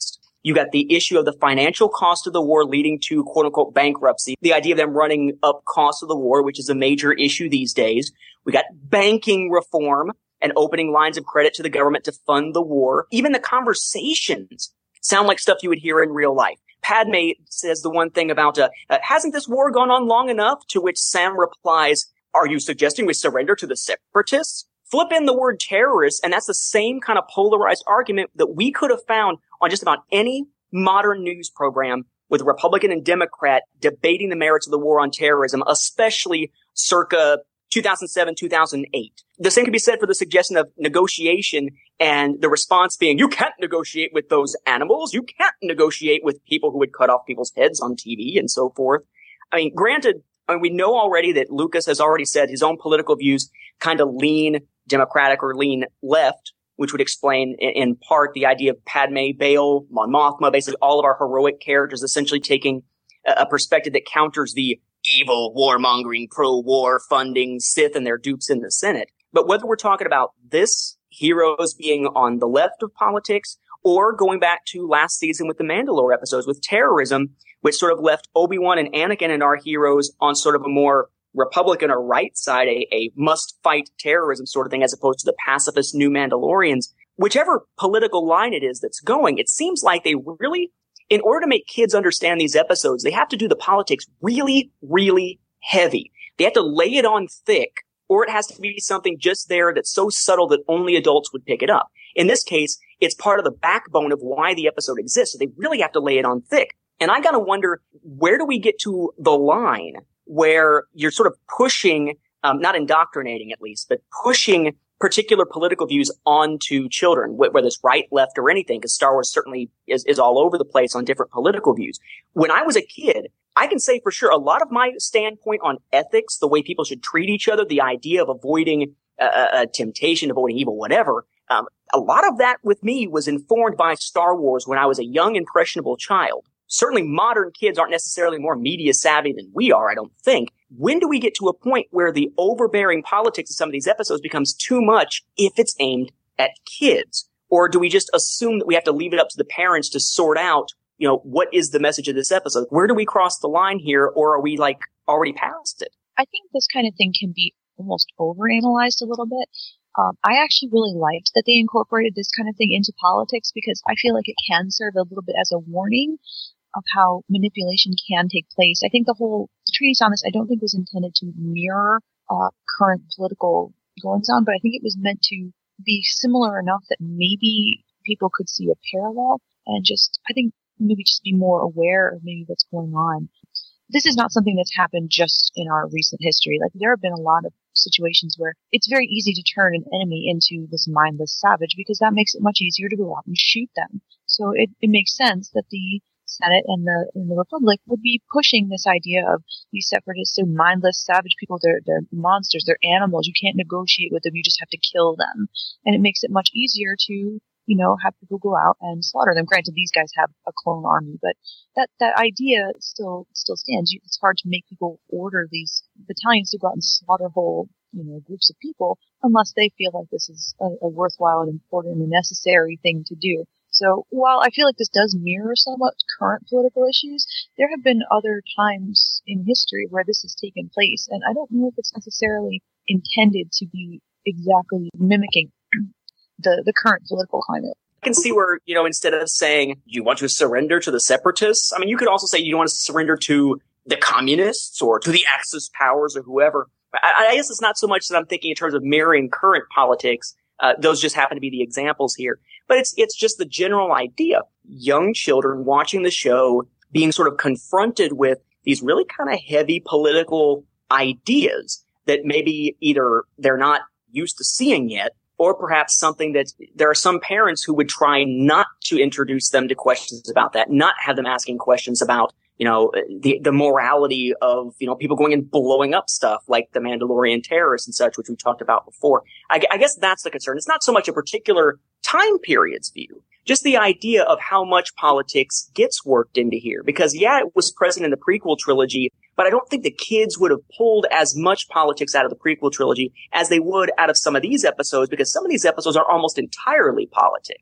You got the issue of the financial cost of the war leading to quote unquote bankruptcy. The idea of them running up costs of the war, which is a major issue these days. We got banking reform and opening lines of credit to the government to fund the war. Even the conversations sound like stuff you would hear in real life. Padme says the one thing about, uh, uh, hasn't this war gone on long enough? To which Sam replies, are you suggesting we surrender to the separatists? Flip in the word terrorists, and that's the same kind of polarized argument that we could have found on just about any modern news program with a Republican and Democrat debating the merits of the war on terrorism, especially circa two thousand seven, two thousand eight. The same can be said for the suggestion of negotiation and the response being, you can't negotiate with those animals. You can't negotiate with people who would cut off people's heads on T V and so forth. I mean, granted, I mean, we know already that Lucas has already said his own political views kind of lean Democratic or lean left, which would explain in, in part the idea of Padme, Bail, Mon Mothma, basically all of our heroic characters essentially taking a, a perspective that counters the evil, warmongering, pro-war funding Sith and their dupes in the Senate. But whether we're talking about this, heroes being on the left of politics, or going back to last season with the Mandalore episodes with terrorism, which sort of left Obi-Wan and Anakin and our heroes on sort of a more Republican or right side, a, a must-fight terrorism sort of thing, as opposed to the pacifist new Mandalorians. Whichever political line it is that's going, it seems like they really, in order to make kids understand these episodes, they have to do the politics really, really heavy. They have to lay it on thick, or it has to be something just there that's so subtle that only adults would pick it up. In this case, it's part of the backbone of why the episode exists. So they really have to lay it on thick. And I gotta wonder, where do we get to the line where you're sort of pushing, um, not indoctrinating at least, but pushing particular political views onto children, whether it's right, left, or anything, because Star Wars certainly is, is all over the place on different political views. When I was a kid, I can say for sure a lot of my standpoint on ethics, the way people should treat each other, the idea of avoiding uh, uh, temptation, avoiding evil, whatever, um, a lot of that with me was informed by Star Wars when I was a young, impressionable child. Certainly modern kids aren't necessarily more media savvy than we are, I don't think. When do we get to a point where the overbearing politics of some of these episodes becomes too much if it's aimed at kids? Or do we just assume that we have to leave it up to the parents to sort out, you know, what is the message of this episode? Where do we cross the line here, or are we like already past it? I think this kind of thing can be almost overanalyzed a little bit. Um, I actually really liked that they incorporated this kind of thing into politics, because I feel like it can serve a little bit as a warning of how manipulation can take place. I think the whole the treatise on this, I don't think was intended to mirror uh, current political goings on, but I think it was meant to be similar enough that maybe people could see a parallel and just, I think, maybe just be more aware of maybe what's going on. This is not something that's happened just in our recent history. Like, there have been a lot of situations where it's very easy to turn an enemy into this mindless savage, because that makes it much easier to go out and shoot them. So it, it makes sense that the Senate and the and the Republic would be pushing this idea of these separatists and mindless savage people. They're they're monsters. They're animals. You can't negotiate with them. You just have to kill them. And it makes it much easier to, you know, have people go out and slaughter them. Granted, these guys have a clone army, but that that idea still still stands. It's hard to make people order these battalions to go out and slaughter whole, you know, groups of people unless they feel like this is a, a worthwhile and important and necessary thing to do. So while I feel like this does mirror somewhat current political issues, there have been other times in history where this has taken place, and I don't know if it's necessarily intended to be exactly mimicking the, the current political climate. I can see where, you know, instead of saying you want to surrender to the separatists, I mean, you could also say you want to surrender to the communists or to the Axis powers or whoever. I, I guess it's not so much that I'm thinking in terms of mirroring current politics. Uh, those just happen to be the examples here. But it's it's just the general idea. Young children watching the show being sort of confronted with these really kind of heavy political ideas that maybe either they're not used to seeing yet, or perhaps something that there are some parents who would try not to introduce them to questions about that, not have them asking questions about, you know, the, the morality of, you know, people going and blowing up stuff like the Mandalorian terrorists and such, which we talked about before. I, I guess that's the concern. It's not so much a particular time period's view, just the idea of how much politics gets worked into here. Because, yeah, it was present in the prequel trilogy, but I don't think the kids would have pulled as much politics out of the prequel trilogy as they would out of some of these episodes, because some of these episodes are almost entirely politics.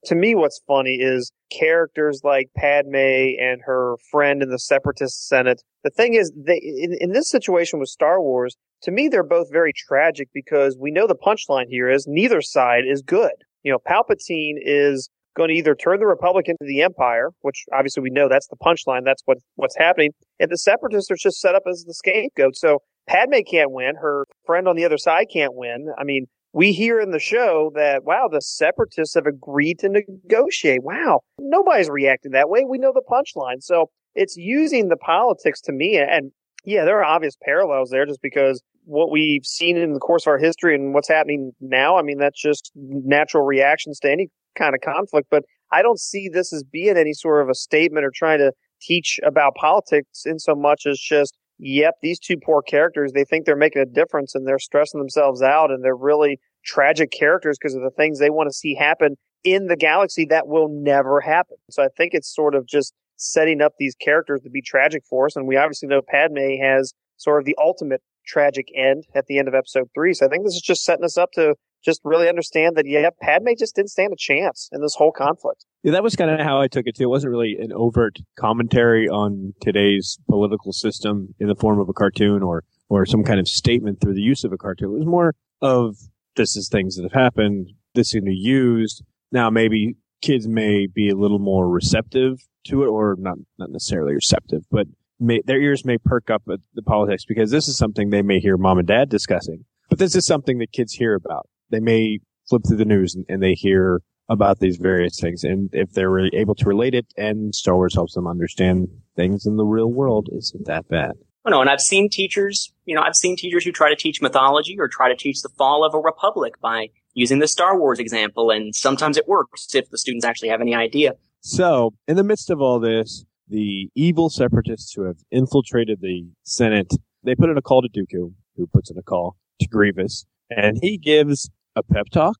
to me, what's funny is characters like Padme and her friend in the Separatist Senate. The thing is, they in, in this situation with Star Wars, to me, they're both very tragic because we know the punchline here is neither side is good. You know, Palpatine is going to either turn the Republic into the Empire, which obviously we know that's the punchline, that's what what's happening, and the Separatists are just set up as the scapegoat. So Padme can't win, her friend on the other side can't win. I mean, we hear in the show that, wow, the Separatists have agreed to negotiate. Wow, nobody's reacting that way. We know the punchline. So it's using the politics to me, and yeah, there are obvious parallels there just because what we've seen in the course of our history and what's happening now, I mean, that's just natural reactions to any kind of conflict. But I don't see this as being any sort of a statement or trying to teach about politics in so much as just, yep, these two poor characters, they think they're making a difference and they're stressing themselves out and they're really tragic characters because of the things they want to see happen in the galaxy that will never happen. So I think it's sort of just setting up these characters to be tragic for us. And we obviously know Padme has sort of the ultimate tragic end at the end of episode three. So I think this is just setting us up to just really understand that, yeah, Padme just didn't stand a chance in this whole conflict. Yeah, that was kind of how I took it too. It wasn't really an overt commentary on today's political system in the form of a cartoon or, or some kind of statement through the use of a cartoon. It was more of, this is things that have happened, this is going to be used. Now, maybe kids may be a little more receptive to it, or not, not necessarily receptive, but may, their ears may perk up at the politics because this is something they may hear mom and dad discussing. But this is something that kids hear about. They may flip through the news and, and they hear about these various things. And if they're really able to relate it, and Star Wars helps them understand things in the real world, isn't that bad. Oh, no, and I've seen teachers, you know, I've seen teachers who try to teach mythology or try to teach the fall of a republic by using the Star Wars example, and sometimes it works if the students actually have any idea. So, in the midst of all this, the evil separatists who have infiltrated the Senate, they put in a call to Dooku, who puts in a call to Grievous, and he gives a pep talk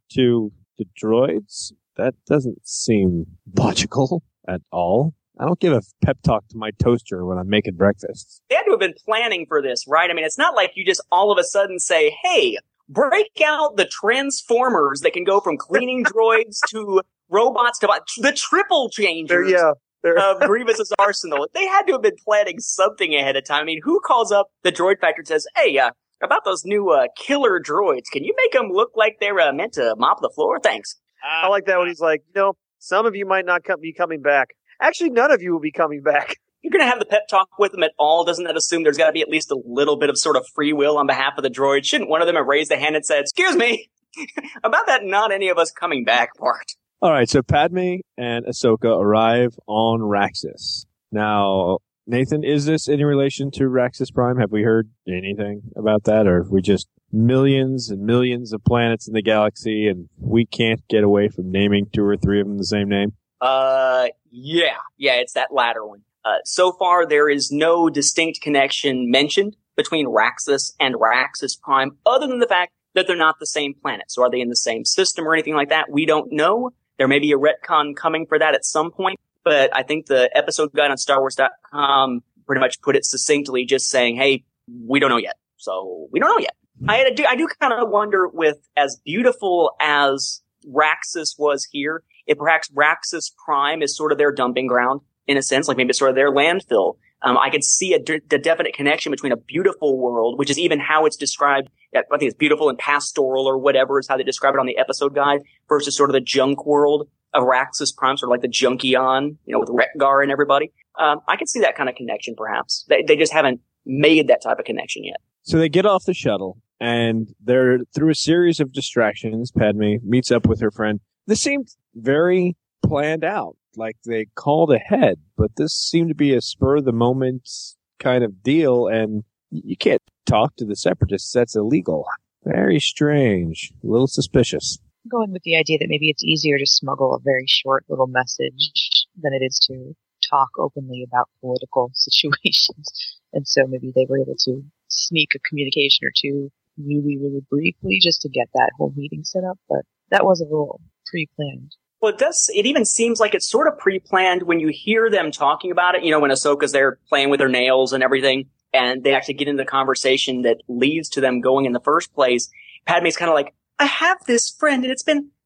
to the droids. That doesn't seem logical at all. I don't give a pep talk to my toaster when I'm making breakfast. They had to have been planning for this, right? I mean, it's not like you just all of a sudden say, hey, break out the Transformers that can go from cleaning droids to robots to the triple changers yeah, of Grievous's arsenal. They had to have been planning something ahead of time. I mean, who calls up the droid factory and says, hey, uh, about those new uh, killer droids, can you make them look like they're uh, meant to mop the floor? Thanks. I like that when he's like, you know, some of you might not come, be coming back. Actually, none of you will be coming back. You're going to have the pep talk with them at all. Doesn't that assume there's got to be at least a little bit of sort of free will on behalf of the droid? Shouldn't one of them have raised a hand and said, excuse me, about that not any of us coming back part? All right, so Padme and Ahsoka arrive on Raxus. Now, Nathan, is this in relation to Raxus Prime? Have we heard anything about that? Or have we just millions and millions of planets in the galaxy and we can't get away from naming two or three of them the same name? Uh, yeah. Yeah, it's that latter one. Uh, so far, there is no distinct connection mentioned between Raxus and Raxus Prime, other than the fact that they're not the same planet. So are they in the same system or anything like that? We don't know. There may be a retcon coming for that at some point, but I think the episode guide on Star Wars dot com pretty much put it succinctly, just saying, hey, we don't know yet. So we don't know yet. I do, I do kind of wonder, with as beautiful as Raxus was here, if perhaps Raxus Prime is sort of their dumping ground, in a sense, like maybe sort of their landfill. Um, I could see a d- the definite connection between a beautiful world, which is even how it's described. I think it's beautiful and pastoral or whatever is how they describe it on the episode guide, versus sort of the junk world of Raxus Prime, sort of like the Junkion, you know, with Wreck-Gar and everybody. Um, I could see that kind of connection, perhaps. They, they just haven't made that type of connection yet. So they get off the shuttle, and they're through a series of distractions. Padme meets up with her friend. This seemed very planned out, like they called ahead, but this seemed to be a spur of the moment kind of deal, and you can't talk to the separatists. That's illegal. Very strange. A little suspicious. Going with the idea that maybe it's easier to smuggle a very short little message than it is to talk openly about political situations. And so maybe they were able to sneak a communication or two really, really briefly just to get that whole meeting set up. But that was a little pre-planned. Well, it does. It even seems like it's sort of pre-planned when you hear them talking about it. You know, when Ahsoka's there playing with her nails and everything, and they actually get into the conversation that leads to them going in the first place. Padme's kind of like, I have this friend, and it's been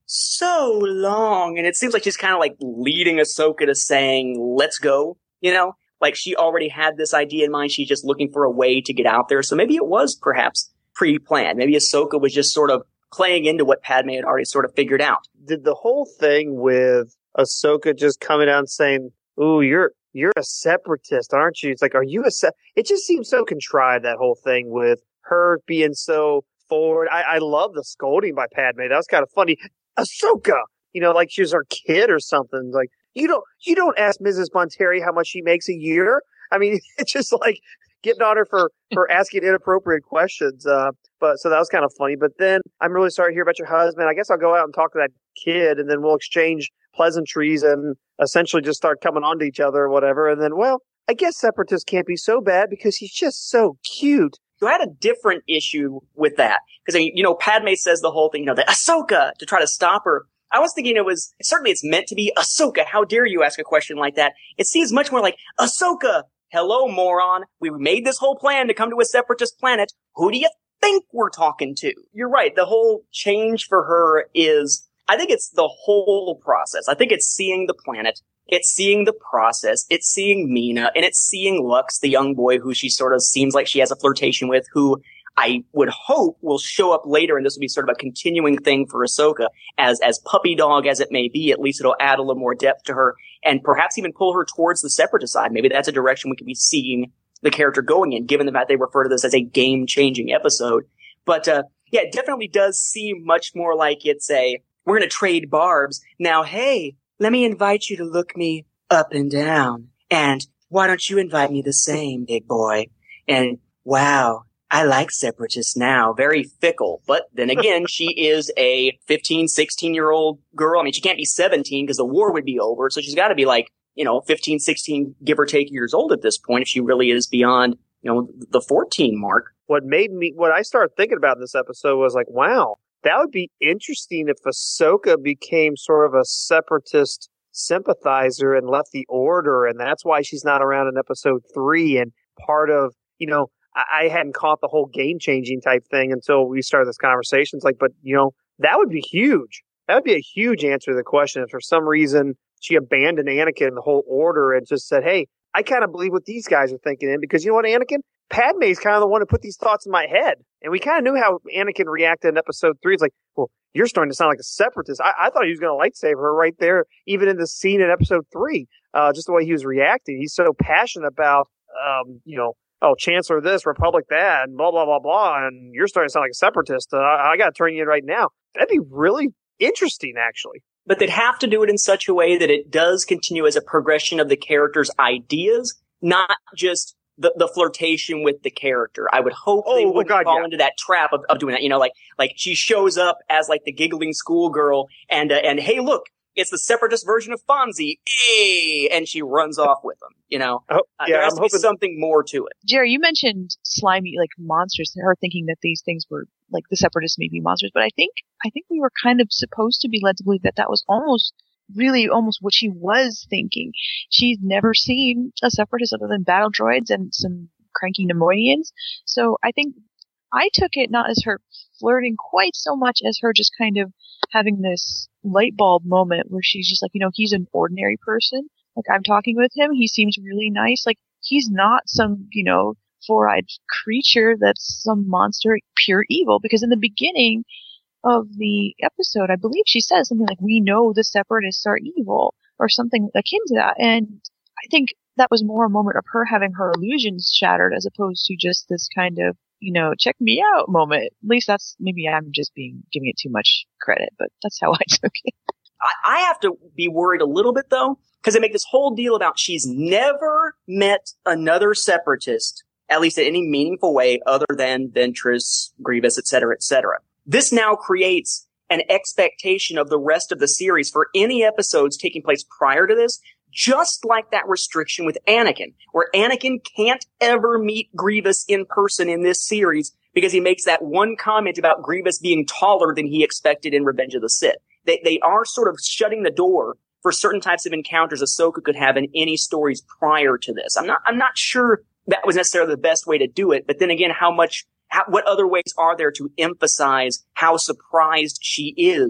so long. And it seems like she's kind of like leading Ahsoka to saying, let's go, you know? Like she already had this idea in mind. She's just looking for a way to get out there. So maybe it was perhaps pre-planned. Maybe Ahsoka was just sort of playing into what Padme had already sort of figured out. Did the whole thing with Ahsoka just coming out and saying, ooh, you're you're a separatist, aren't you? It's like, are you a se-? It just seems so contrived, that whole thing with her being so forward. I, I love the scolding by Padme. That was kind of funny. Ahsoka, you know, like she was her kid or something. Like, you don't you don't ask Missus Monteri how much she makes a year. I mean, it's just like getting on her for, for asking inappropriate questions. Uh, but so that was kind of funny. But then I'm really sorry to hear about your husband. I guess I'll go out and talk to that kid, and then we'll exchange pleasantries and essentially just start coming on to each other or whatever. And then, well, I guess Separatist can't be so bad because he's just so cute. So I had a different issue with that. Because, I mean, you know, Padme says the whole thing, you know, the Ahsoka, to try to stop her. I was thinking it was, certainly it's meant to be Ahsoka. How dare you ask a question like that? It seems much more like, Ahsoka, hello, moron. We made this whole plan to come to a separatist planet. Who do you think we're talking to? You're right. The whole change for her is, I think it's the whole process. I think it's seeing the planet. It's seeing the process. It's seeing Mina, and it's seeing Lux, the young boy who she sort of seems like she has a flirtation with, who I would hope will show up later, and this will be sort of a continuing thing for Ahsoka, as as puppy dog as it may be. At least it'll add a little more depth to her, and perhaps even pull her towards the separatist side. Maybe that's a direction we could be seeing the character going in, given the fact they refer to this as a game-changing episode. But uh yeah, it definitely does seem much more like it's a, we're going to trade barbs. Now, hey, let me invite you to look me up and down. And why don't you invite me the same, big boy? And wow, I like separatists now. Very fickle. But then again, she is a fifteen, sixteen-year-old girl. I mean, she can't be seventeen because the war would be over. So she's got to be like, you know, fifteen, sixteen, give or take years old at this point, if she really is beyond, you know, the fourteen mark. What made me, what I started thinking about in this episode was like, wow, that would be interesting if Ahsoka became sort of a separatist sympathizer and left the Order, and that's why she's not around in episode three. And part of, you know, I, I hadn't caught the whole game-changing type thing until we started this conversation. It's like, but, you know, that would be huge. That would be a huge answer to the question if for some reason she abandoned Anakin and the whole Order and just said, hey, I kind of believe what these guys are thinking in, because you know what, Anakin? Padme's kind of the one who put these thoughts in my head. And we kind of knew how Anakin reacted in episode three. It's like, well, you're starting to sound like a separatist. I, I thought he was going to lightsaber her right there, even in the scene in episode three, uh, just the way he was reacting. He's so passionate about, um, you know, oh, Chancellor this, Republic that, and blah, blah, blah, blah. And you're starting to sound like a separatist. Uh, I, I got to turn you in right now. That'd be really interesting, actually. But they'd have to do it in such a way that it does continue as a progression of the character's ideas, not just the, the flirtation with the character. I would hope oh, they wouldn't oh God, fall yeah. into that trap of, of doing that. You know, like, like she shows up as like the giggling schoolgirl and, uh, and hey, look, it's the separatist version of Fonzie. Hey! And she runs off with them, you know? Oh, uh, yeah, there has I'm to be hoping- something more to it. Jerry, you mentioned slimy, like monsters, her thinking that these things were, like, the separatists may be monsters, but I think, I think we were kind of supposed to be led to believe that that was almost, really almost what she was thinking. She's never seen a separatist other than battle droids and some cranky Neimoidians. So I think I took it not as her flirting quite so much as her just kind of having this light bulb moment where she's just like, you know, he's an ordinary person. Like, I'm talking with him. He seems really nice. Like, he's not some, you know, four-eyed creature that's some monster, pure evil. Because in the beginning of the episode, I believe she says something like, we know the separatists are evil, or something akin to that. And I think that was more a moment of her having her illusions shattered as opposed to just this kind of, you know, check me out moment. At least that's, maybe I'm just being, giving it too much credit, but that's how I took it. I, I have to be worried a little bit though, because they make this whole deal about she's never met another separatist, at least in any meaningful way, other than Ventress, Grievous, et cetera, et cetera. This now creates an expectation of the rest of the series for any episodes taking place prior to this, just like that restriction with Anakin, where Anakin can't ever meet Grievous in person in this series because he makes that one comment about Grievous being taller than he expected in Revenge of the Sith. They, they are sort of shutting the door for certain types of encounters Ahsoka could have in any stories prior to this. I'm not, I'm not sure that was necessarily the best way to do it, but then again, how much, how, what other ways are there to emphasize how surprised she is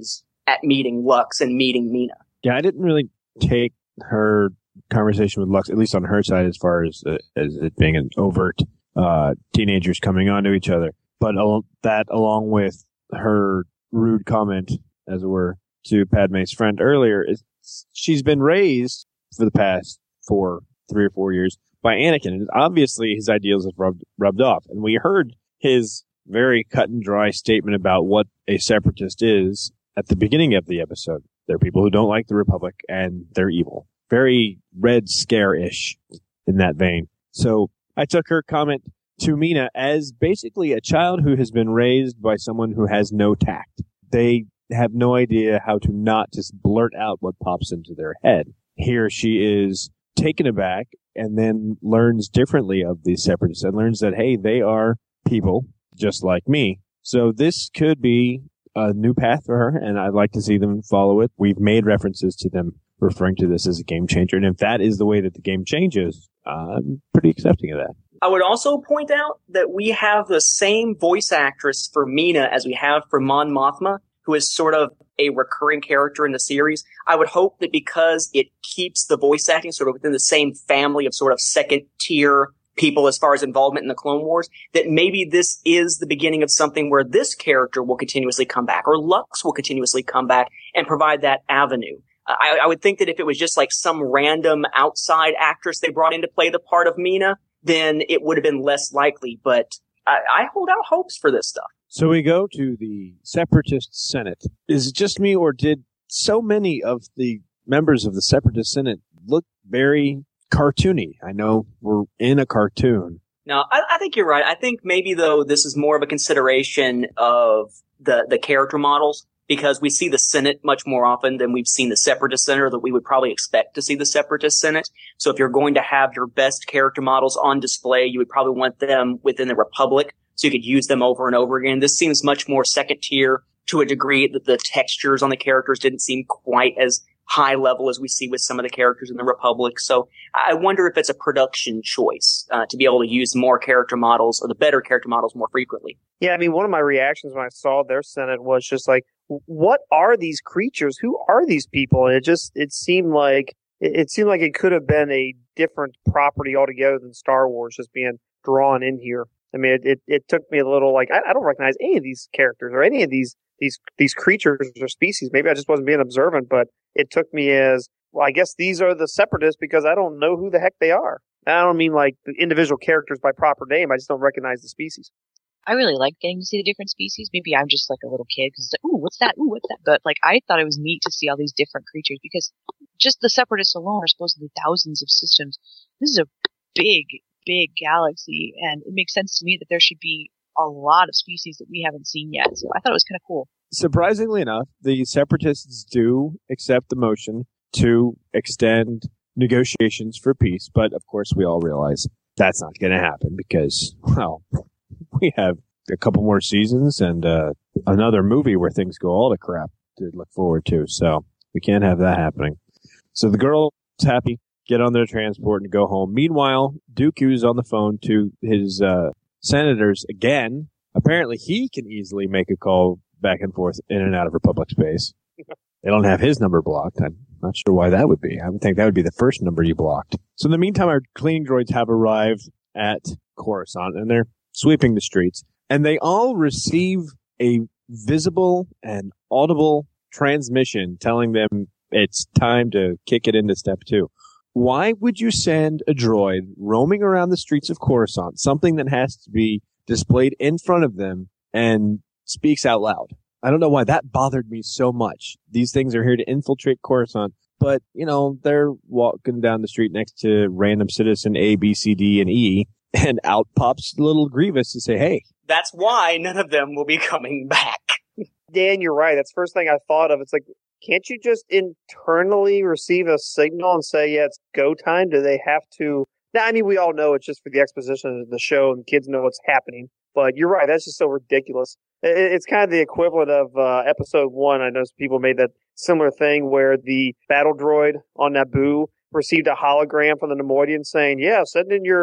at meeting Lux and meeting Mina. Yeah, I didn't really take her conversation with Lux, at least on her side, as far as uh, as it being an overt uh, teenagers coming onto each other. But al- that, along with her rude comment, as it were, to Padme's friend earlier, is she's been raised for the past four, three or four years by Anakin, and obviously his ideals have rubbed rubbed off. And we heard his very cut and dry statement about what a separatist is at the beginning of the episode. They're people who don't like the Republic, and they're evil. Very Red Scare-ish in that vein. So I took her comment to Mina as basically a child who has been raised by someone who has no tact. They have no idea how to not just blurt out what pops into their head. Here she is taken aback and then learns differently of these separatists and learns that, hey, they are people just like me. So this could be a new path for her, and I'd like to see them follow it. We've made references to them referring to this as a game changer, and if that is the way that the game changes, I'm pretty accepting of that. I would also point out that we have the same voice actress for Mina as we have for Mon Mothma, who is sort of a recurring character in the series. I would hope that because it keeps the voice acting sort of within the same family of sort of second tier people as far as involvement in the Clone Wars, that maybe this is the beginning of something where this character will continuously come back, or Lux will continuously come back and provide that avenue. I, I would think that if it was just like some random outside actress they brought in to play the part of Mina, then it would have been less likely. But I, I hold out hopes for this stuff. So we go to the Separatist Senate. Is it just me, or did so many of the members of the Separatist Senate look very cartoony? I know we're in a cartoon. No, I, I think you're right. I think maybe, though, this is more of a consideration of the, the character models, because we see the Senate much more often than we've seen the Separatist Senate, or that we would probably expect to see the Separatist Senate. So if you're going to have your best character models on display, you would probably want them within the Republic, so you could use them over and over again. This seems much more second tier to a degree that the textures on the characters didn't seem quite as high level as we see with some of the characters in the Republic. So I wonder if it's a production choice uh, to be able to use more character models, or the better character models, more frequently. Yeah, I mean, one of my reactions when I saw their Senate was just like, what are these creatures? Who are these people? And it just, it seemed like, it, it seemed like it could have been a different property altogether than Star Wars just being drawn in here. I mean, it, it, it took me a little like, I, I don't recognize any of these characters or any of these, these, these creatures or species. Maybe I just wasn't being observant, but it took me as, well, I guess these are the Separatists because I don't know who the heck they are. And I don't mean like the individual characters by proper name. I just don't recognize the species. I really like getting to see the different species. Maybe I'm just like a little kid because it's like, ooh, what's that? Ooh, what's that? But like, I thought it was neat to see all these different creatures because just the Separatists alone are supposedly thousands of systems. This is a big, big galaxy, and it makes sense to me that there should be a lot of species that we haven't seen yet. So I thought it was kind of cool. Surprisingly enough, the Separatists do accept the motion to extend negotiations for peace, but of course we all realize that's not going to happen because, well, we have a couple more seasons and uh, another movie where things go all to crap to look forward to, so we can't have that happening. So the girl's happy, get on their transport and go home. Meanwhile, Dooku's on the phone to his uh, senators again. Apparently he can easily make a call back and forth in and out of Republic space. They don't have his number blocked. I'm not sure why that would be. I would think that would be the first number you blocked. So in the meantime, our cleaning droids have arrived at Coruscant, and they're sweeping the streets. And they all receive a visible and audible transmission telling them it's time to kick it into step two. Why would you send a droid roaming around the streets of Coruscant, something that has to be displayed in front of them and speaks out loud? I don't know why that bothered me so much. These things are here to infiltrate Coruscant, but, you know, they're walking down the street next to random citizen A, B, C, D, and E, and out pops little Grievous to say, hey. That's why none of them will be coming back. Dan, you're right. That's the first thing I thought of. It's like, can't you just internally receive a signal and say, yeah, it's go time? Do they have to? Now, I mean, we all know it's just for the exposition of the show and kids know what's happening. But you're right. That's just so ridiculous. It's kind of the equivalent of uh, episode one. I know people made that similar thing where the battle droid on Naboo received a hologram from the Neimoidians saying, yeah, send in your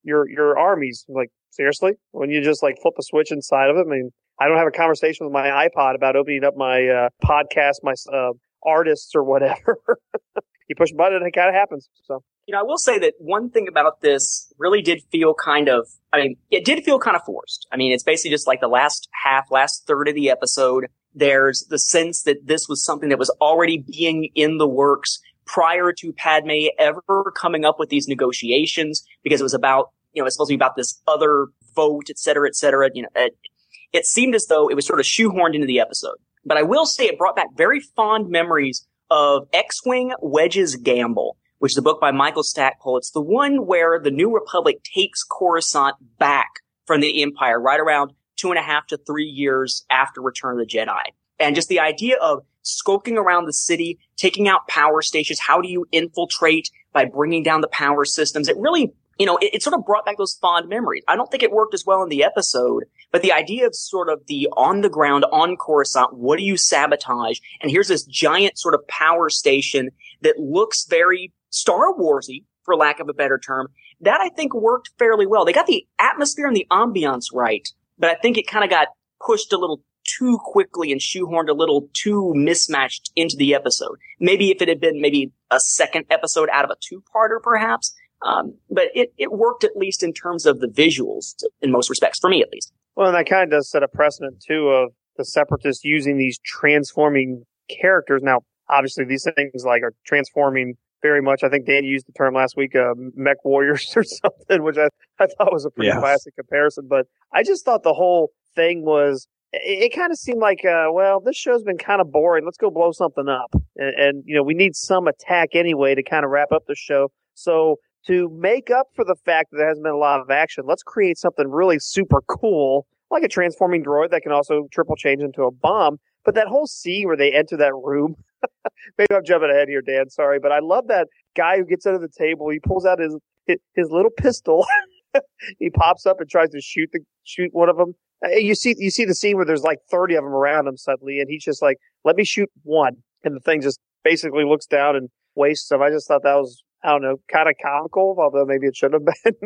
your your armies. Like, seriously? When you just like flip a switch inside of it? I mean, I don't have a conversation with my iPod about opening up my uh, podcast, my uh, artists or whatever. You push a button and it kind of happens. So. You know, I will say that one thing about this really did feel kind of, I mean, it did feel kind of forced. I mean, it's basically just like the last half, last third of the episode. There's the sense that this was something that was already being in the works prior to Padme ever coming up with these negotiations, because it was about, you know, it's supposed to be about this other vote, et cetera, et cetera. You know, it, it seemed as though it was sort of shoehorned into the episode. But I will say it brought back very fond memories of X-Wing Wedge's Gamble, which is a book by Michael Stackpole. It's the one where the New Republic takes Coruscant back from the Empire right around two and a half to three years after Return of the Jedi. And just the idea of skulking around the city, taking out power stations. How do you infiltrate by bringing down the power systems? It really, you know, it, it sort of brought back those fond memories. I don't think it worked as well in the episode, but the idea of sort of the on the ground on Coruscant, what do you sabotage? And here's this giant sort of power station that looks very Star Warsy, for lack of a better term. That I think worked fairly well. They got the atmosphere and the ambiance right, but I think it kind of got pushed a little too quickly and shoehorned a little too mismatched into the episode. Maybe if it had been maybe a second episode out of a two-parter, perhaps. Um, but it, it worked at least in terms of the visuals in most respects, for me at least. Well, and that kind of does set a precedent, too, of the Separatists using these transforming characters. Now, obviously, these things like are transforming very much. I think Dan used the term last week, uh, mech warriors or something, which I, I thought was a pretty yeah. classic comparison. But I just thought the whole thing was, it, it kind of seemed like, uh, well, this show's been kind of boring. Let's go blow something up. And, and, you know, we need some attack anyway to kind of wrap up the show. So to make up for the fact that there hasn't been a lot of action, let's create something really super cool, like a transforming droid that can also triple change into a bomb. But that whole scene where they enter that room, maybe I'm jumping ahead here, Dan, sorry, but I love that guy who gets under the table. He pulls out his his, his little pistol. He pops up and tries to shoot the shoot one of them. You see, you see the scene where there's like thirty of them around him suddenly, and he's just like, "Let me shoot one," and the thing just basically looks down and wastes them. I just thought that was, I don't know, kind of comical, although maybe it should have been.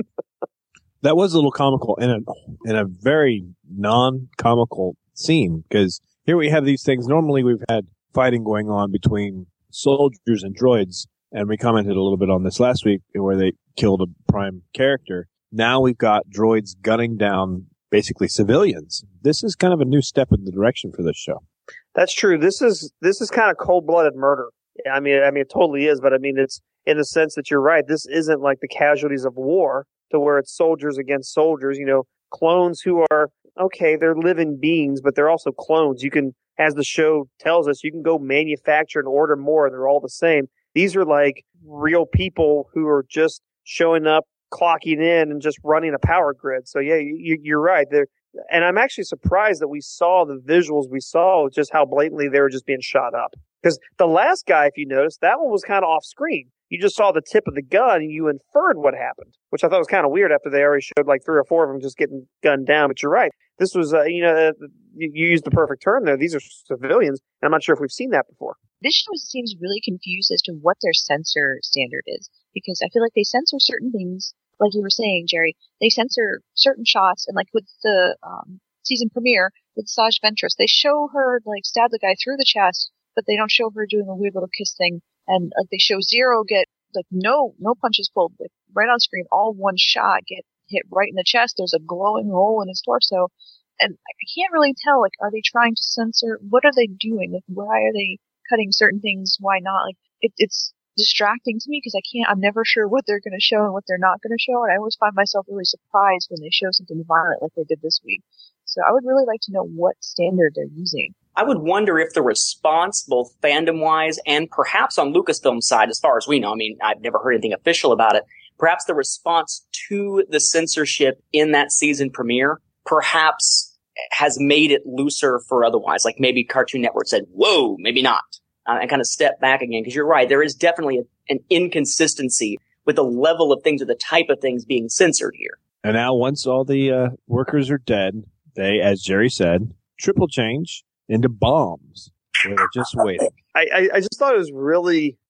That was a little comical in a in a very non-comical scene, because here we have these things. Normally we've had fighting going on between soldiers and droids, and we commented a little bit on this last week where they killed a prime character. Now we've got droids gunning down basically civilians. This is kind of a new step in the direction for this show. That's true. This is this is kind of cold-blooded murder. I mean, I mean, it totally is, but I mean, it's in the sense that you're right. This isn't like the casualties of war, to where it's soldiers against soldiers. You know, clones who are, okay, they're living beings, but they're also clones. You can, as the show tells us, you can go manufacture and order more, and they're all the same. These are like real people who are just showing up, clocking in, and just running a power grid. So yeah, you, you're right. They're, and I'm actually surprised that we saw the visuals we saw, just how blatantly they were just being shot up. Because the last guy, if you noticed, that one was kind of off screen. You just saw the tip of the gun and you inferred what happened, which I thought was kind of weird after they already showed like three or four of them just getting gunned down. But you're right. This was, uh, you know, uh, you used the perfect term there. These are civilians. And I'm not sure if we've seen that before. This show seems really confused as to what their censor standard is, because I feel like they censor certain things. Like you were saying, Jerry, they censor certain shots, and like with the um, season premiere with Saj Ventress, they show her like stab the guy through the chest, but they don't show her doing a weird little kiss thing. And like they show Zero get like no no punches pulled, like right on screen, all one shot, get hit right in the chest. There's a glowing hole in his torso, and I can't really tell. Like, are they trying to censor? What are they doing? Like, why are they cutting certain things? Why not? Like, it, it's distracting to me because I can't. I'm never sure what they're going to show and what they're not going to show, and I always find myself really surprised when they show something violent like they did this week. So I would really like to know what standard they're using. I would wonder if the response, both fandom-wise and perhaps on Lucasfilm's side, as far as we know, I mean, I've never heard anything official about it, perhaps the response to the censorship in that season premiere perhaps has made it looser for otherwise. Like maybe Cartoon Network said, whoa, maybe not, uh, and kind of step back again. Because you're right, there is definitely a, an inconsistency with the level of things or the type of things being censored here. And now once all the uh, workers are dead, they, as Jerry said, triple change into bombs. They're just waiting. I, I, I just thought it was really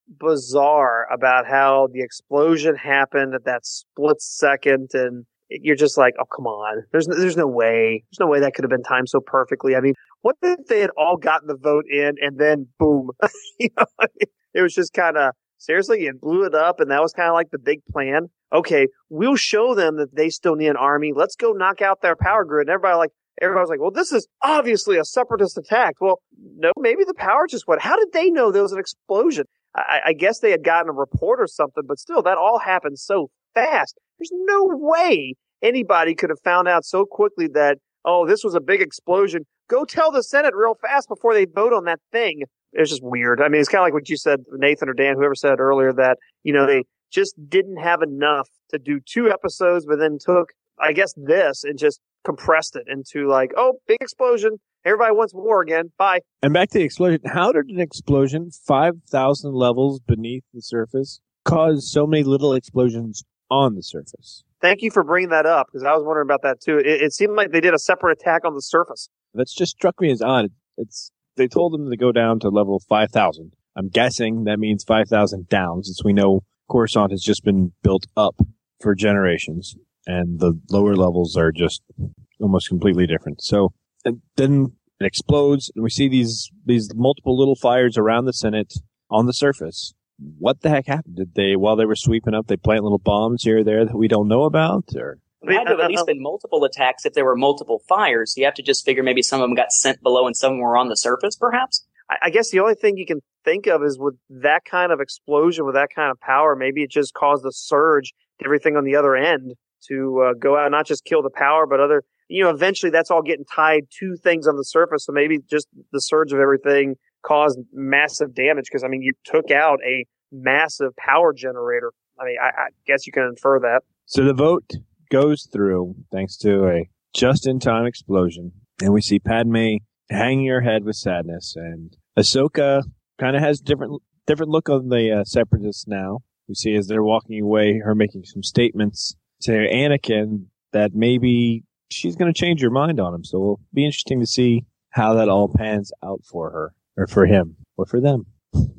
bizarre about how the explosion happened at that split second, and you're just like, oh, come on. There's there's no way. There's no way that could have been timed so perfectly. I mean, what if they had all gotten the vote in and then boom? You know, it was just kind of, seriously, you blew it up, and that was kind of like the big plan. Okay, we'll show them that they still need an army. Let's go knock out their power grid. And everybody like, everybody was like, well, this is obviously a separatist attack. Well, no, maybe the power just went. How did they know there was an explosion? I, I guess they had gotten a report or something, but still, that all happened so fast. There's no way anybody could have found out so quickly that, oh, this was a big explosion. Go tell the Senate real fast before they vote on that thing. It's just weird. I mean, it's kind of like what you said, Nathan or Dan, whoever said earlier, that, you know, they just didn't have enough to do two episodes, but then took, I guess, this and just compressed it into like, oh, big explosion. Everybody wants war again. Bye. And back to the explosion. How did an explosion five thousand levels beneath the surface cause so many little explosions on the surface? Thank you for bringing that up, because I was wondering about that too. It, it seemed like they did a separate attack on the surface. That's just struck me as odd. It's they told them to go down to level five thousand. I'm guessing that means five thousand down, since we know Coruscant has just been built up for generations, and the lower levels are just almost completely different. So and then it explodes, and we see these these multiple little fires around the Senate on the surface. What the heck happened? Did they, while they were sweeping up, they plant little bombs here or there that we don't know about? Or There had to have at least been multiple attacks if there were multiple fires. You have to just figure maybe some of them got sent below and some were on the surface, perhaps? I guess the only thing you can think of is with that kind of explosion, with that kind of power, maybe it just caused a surge to everything on the other end to uh, go out, not just kill the power, but other, you know, eventually that's all getting tied to things on the surface. So maybe just the surge of everything caused massive damage, because, I mean, you took out a massive power generator. I mean, I, I guess you can infer that. So the vote goes through thanks to a just-in-time explosion, and we see Padme hanging her head with sadness, and Ahsoka kind of has different different look on the uh, Separatists now. We see as they're walking away, her making some statements to Anakin that maybe she's going to change her mind on him. So it'll be interesting to see how that all pans out for her, or for him, or for them.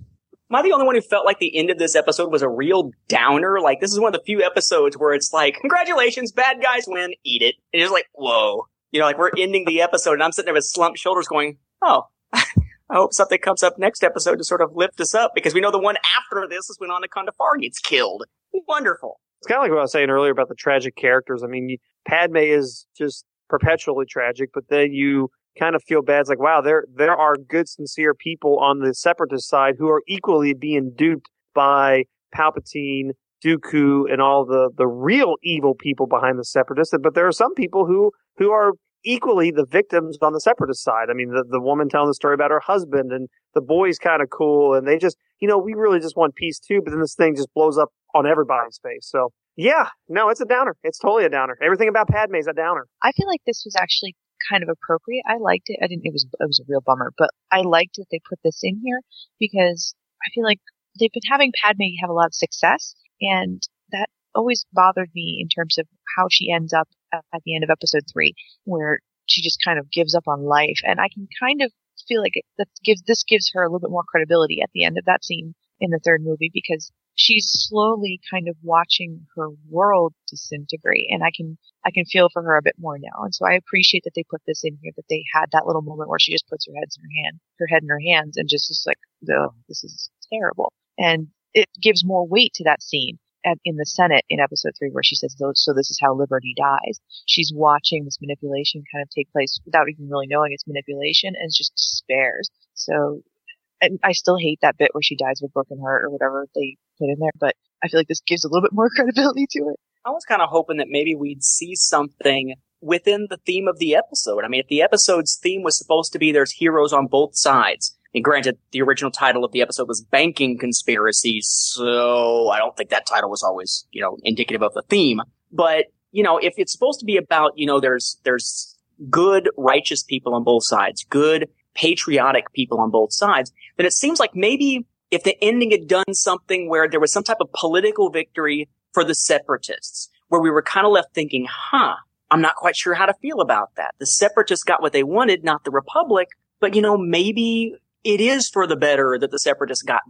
Am I the only one who felt like the end of this episode was a real downer? Like, this is one of the few episodes where it's like, congratulations, bad guys win, eat it. And it's like, whoa. You know, like, we're ending the episode, and I'm sitting there with slumped shoulders going, oh, I hope something comes up next episode to sort of lift us up, because we know the one after this is when Anaconda Far gets killed. Wonderful. It's kind of like what I was saying earlier about the tragic characters. I mean, Padme is just perpetually tragic, but then you kind of feel bad. It's like, wow, there there are good, sincere people on the Separatist side who are equally being duped by Palpatine, Dooku, and all the, the real evil people behind the Separatists. But there are some people who, who are equally the victims on the Separatist side. I mean, the, the woman telling the story about her husband, and the boy's kind of cool, and they just, you know, we really just want peace too, but then this thing just blows up on everybody's face. So, yeah, no, it's a downer. It's totally a downer. Everything about Padme is a downer. I feel like this was actually kind of appropriate. I liked it. I didn't, it was, it was a real bummer, but I liked that they put this in here, because I feel like they've been having Padme have a lot of success, and that always bothered me in terms of how she ends up at, at the end of episode three, where she just kind of gives up on life. And I can kind of feel like it, that gives, this gives her a little bit more credibility at the end of that scene in the third movie, because she's slowly kind of watching her world disintegrate, and I can I can feel for her a bit more now. And so I appreciate that they put this in here, that they had that little moment where she just puts her head in her hand, her head in her hands, and just is like, oh, this is terrible. And it gives more weight to that scene at, in the Senate in episode three, where she says, so this is how liberty dies. She's watching this manipulation kind of take place without even really knowing it's manipulation, and just despairs. So, and I still hate that bit where she dies with a broken heart or whatever they put in there, but I feel like this gives a little bit more credibility to it. I was kind of hoping that maybe we'd see something within the theme of the episode. I mean, if the episode's theme was supposed to be there's heroes on both sides, and granted, the original title of the episode was Banking Conspiracy, so I don't think that title was always, you know, indicative of the theme. But, you know, if it's supposed to be about, you know, there's there's good, righteous people on both sides, good, patriotic people on both sides, then it seems like maybe if the ending had done something where there was some type of political victory for the Separatists, where we were kind of left thinking, huh, I'm not quite sure how to feel about that. The Separatists got what they wanted, not the Republic, but, you know, maybe it is for the better that the Separatists got this.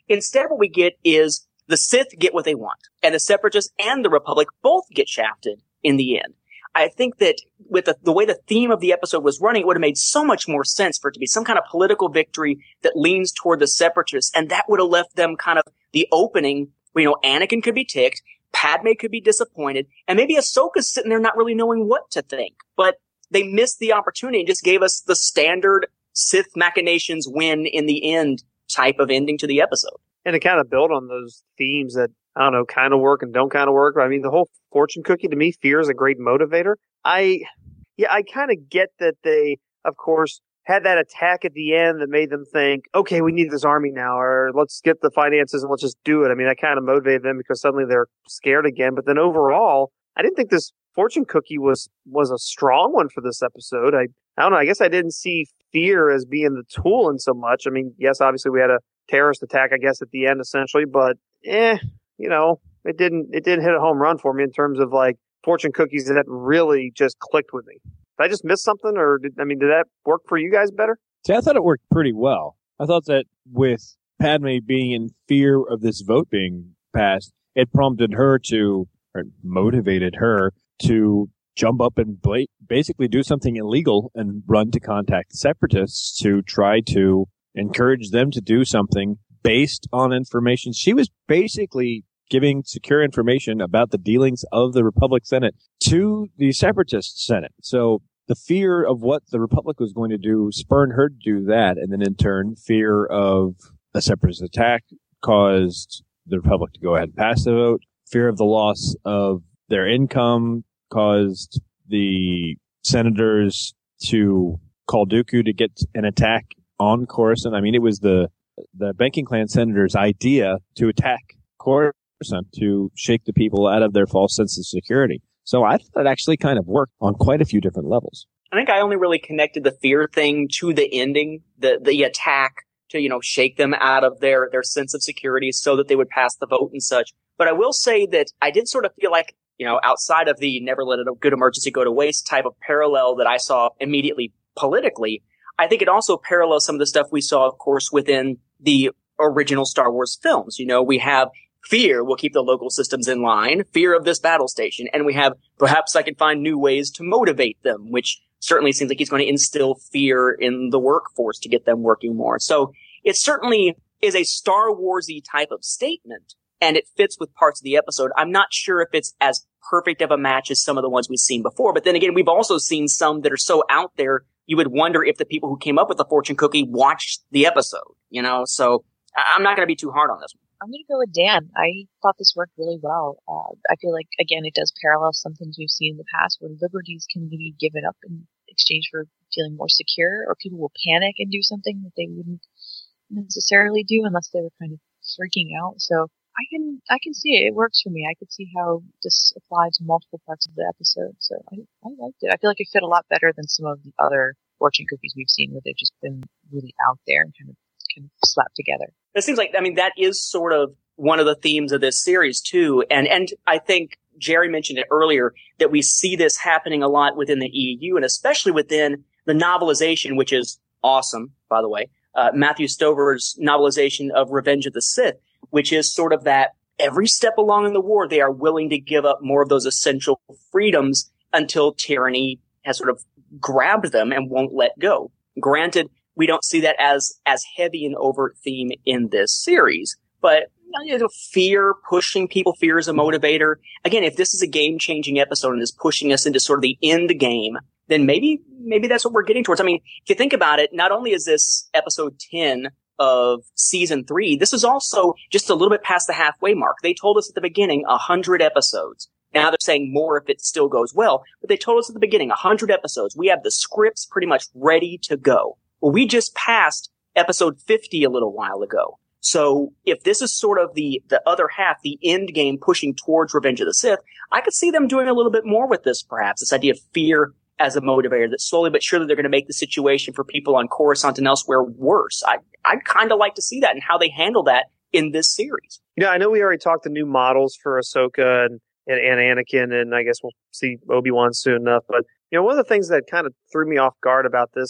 Instead, what we get is the Sith get what they want, and the Separatists and the Republic both get shafted in the end. I think that with the, the way the theme of the episode was running, it would have made so much more sense for it to be some kind of political victory that leans toward the Separatists, and that would have left them kind of the opening where, you know, Anakin could be ticked, Padme could be disappointed, and maybe Ahsoka's sitting there not really knowing what to think. But they missed the opportunity and just gave us the standard Sith machinations win in the end type of ending to the episode. And to kind of build on those themes that, I don't know, kind of work and don't kind of work. I mean, the whole fortune cookie, to me, fear is a great motivator. I, yeah, I kind of get that they, of course, had that attack at the end that made them think, okay, we need this army now, or let's get the finances and let's just do it. I mean, that kind of motivated them because suddenly they're scared again. But then overall, I didn't think this fortune cookie was, was a strong one for this episode. I, I don't know. I guess I didn't see fear as being the tool in so much. I mean, yes, obviously we had a terrorist attack, I guess, at the end essentially, but eh, you know, it didn't, it didn't hit a home run for me in terms of like fortune cookies that really just clicked with me. Did I just miss something, or did, I mean, did that work for you guys better? See, I thought it worked pretty well. I thought that with Padme being in fear of this vote being passed, it prompted her to, or motivated her to jump up and bla- basically do something illegal and run to contact the Separatists to try to encourage them to do something based on information. She was basically giving secure information about the dealings of the Republic Senate to the Separatist Senate. So the fear of what the Republic was going to do spurred her to do that. And then in turn, fear of a Separatist attack caused the Republic to go ahead and pass the vote. Fear of the loss of their income caused the senators to call Dooku to get an attack on Coruscant. I mean, it was the the banking clan senators' idea to attack Coruscant to shake the people out of their false sense of security. So I thought it actually kind of worked on quite a few different levels. I think I only really connected the fear thing to the ending, the the attack to, you know, shake them out of their, their sense of security so that they would pass the vote and such. But I will say that I did sort of feel like, you know, outside of the never let a good emergency go to waste type of parallel that I saw immediately politically, I think it also parallels some of the stuff we saw, of course, within the original Star Wars films. You know, we have fear will keep the local systems in line, fear of this battle station, and we have perhaps I can find new ways to motivate them, which certainly seems like he's going to instill fear in the workforce to get them working more. So it certainly is a Star Wars-y type of statement, and it fits with parts of the episode. I'm not sure if it's as perfect of a match as some of the ones we've seen before, but then again, we've also seen some that are so out there, you would wonder if the people who came up with the fortune cookie watched the episode, you know? So I'm not going to be too hard on this one. I'm going to go with Dan. I thought this worked really well. Uh, I feel like, again, it does parallel some things we've seen in the past where liberties can be given up in exchange for feeling more secure, or people will panic and do something that they wouldn't necessarily do unless they were kind of freaking out. So I can, I can see it. It works for me. I could see how this applied to multiple parts of the episode. So I, I liked it. I feel like it fit a lot better than some of the other fortune cookies we've seen where they've just been really out there and kind of, kind of slapped together. It seems like, I mean, that is sort of one of the themes of this series too. And, and I think Jerry mentioned it earlier that we see this happening a lot within the E U and especially within the novelization, which is awesome, by the way. Uh, Matthew Stover's novelization of Revenge of the Sith, which is sort of that every step along in the war, they are willing to give up more of those essential freedoms until tyranny has sort of grabbed them and won't let go. Granted, we don't see that as, as heavy an overt theme in this series, but you know, fear, pushing people, fear is a motivator. Again, if this is a game-changing episode and is pushing us into sort of the end game, then maybe, maybe that's what we're getting towards. I mean, if you think about it, not only is this episode ten of season three, this is also just a little bit past the halfway mark. They told us at the beginning a hundred episodes. Now they're saying more if it still goes well, but they told us at the beginning a hundred episodes. We have the scripts pretty much ready to go. Well, we just passed episode fifty a little while ago. So if this is sort of the, the other half, the end game pushing towards Revenge of the Sith, I could see them doing a little bit more with this, perhaps. This idea of fear as a motivator, that slowly but surely they're going to make the situation for people on Coruscant and elsewhere worse. I, I'd kind of like to see that and how they handle that in this series. Yeah, I know we already talked the new models for Ahsoka and, and, and Anakin, and I guess we'll see Obi-Wan soon enough. But, you know, one of the things that kind of threw me off guard about this is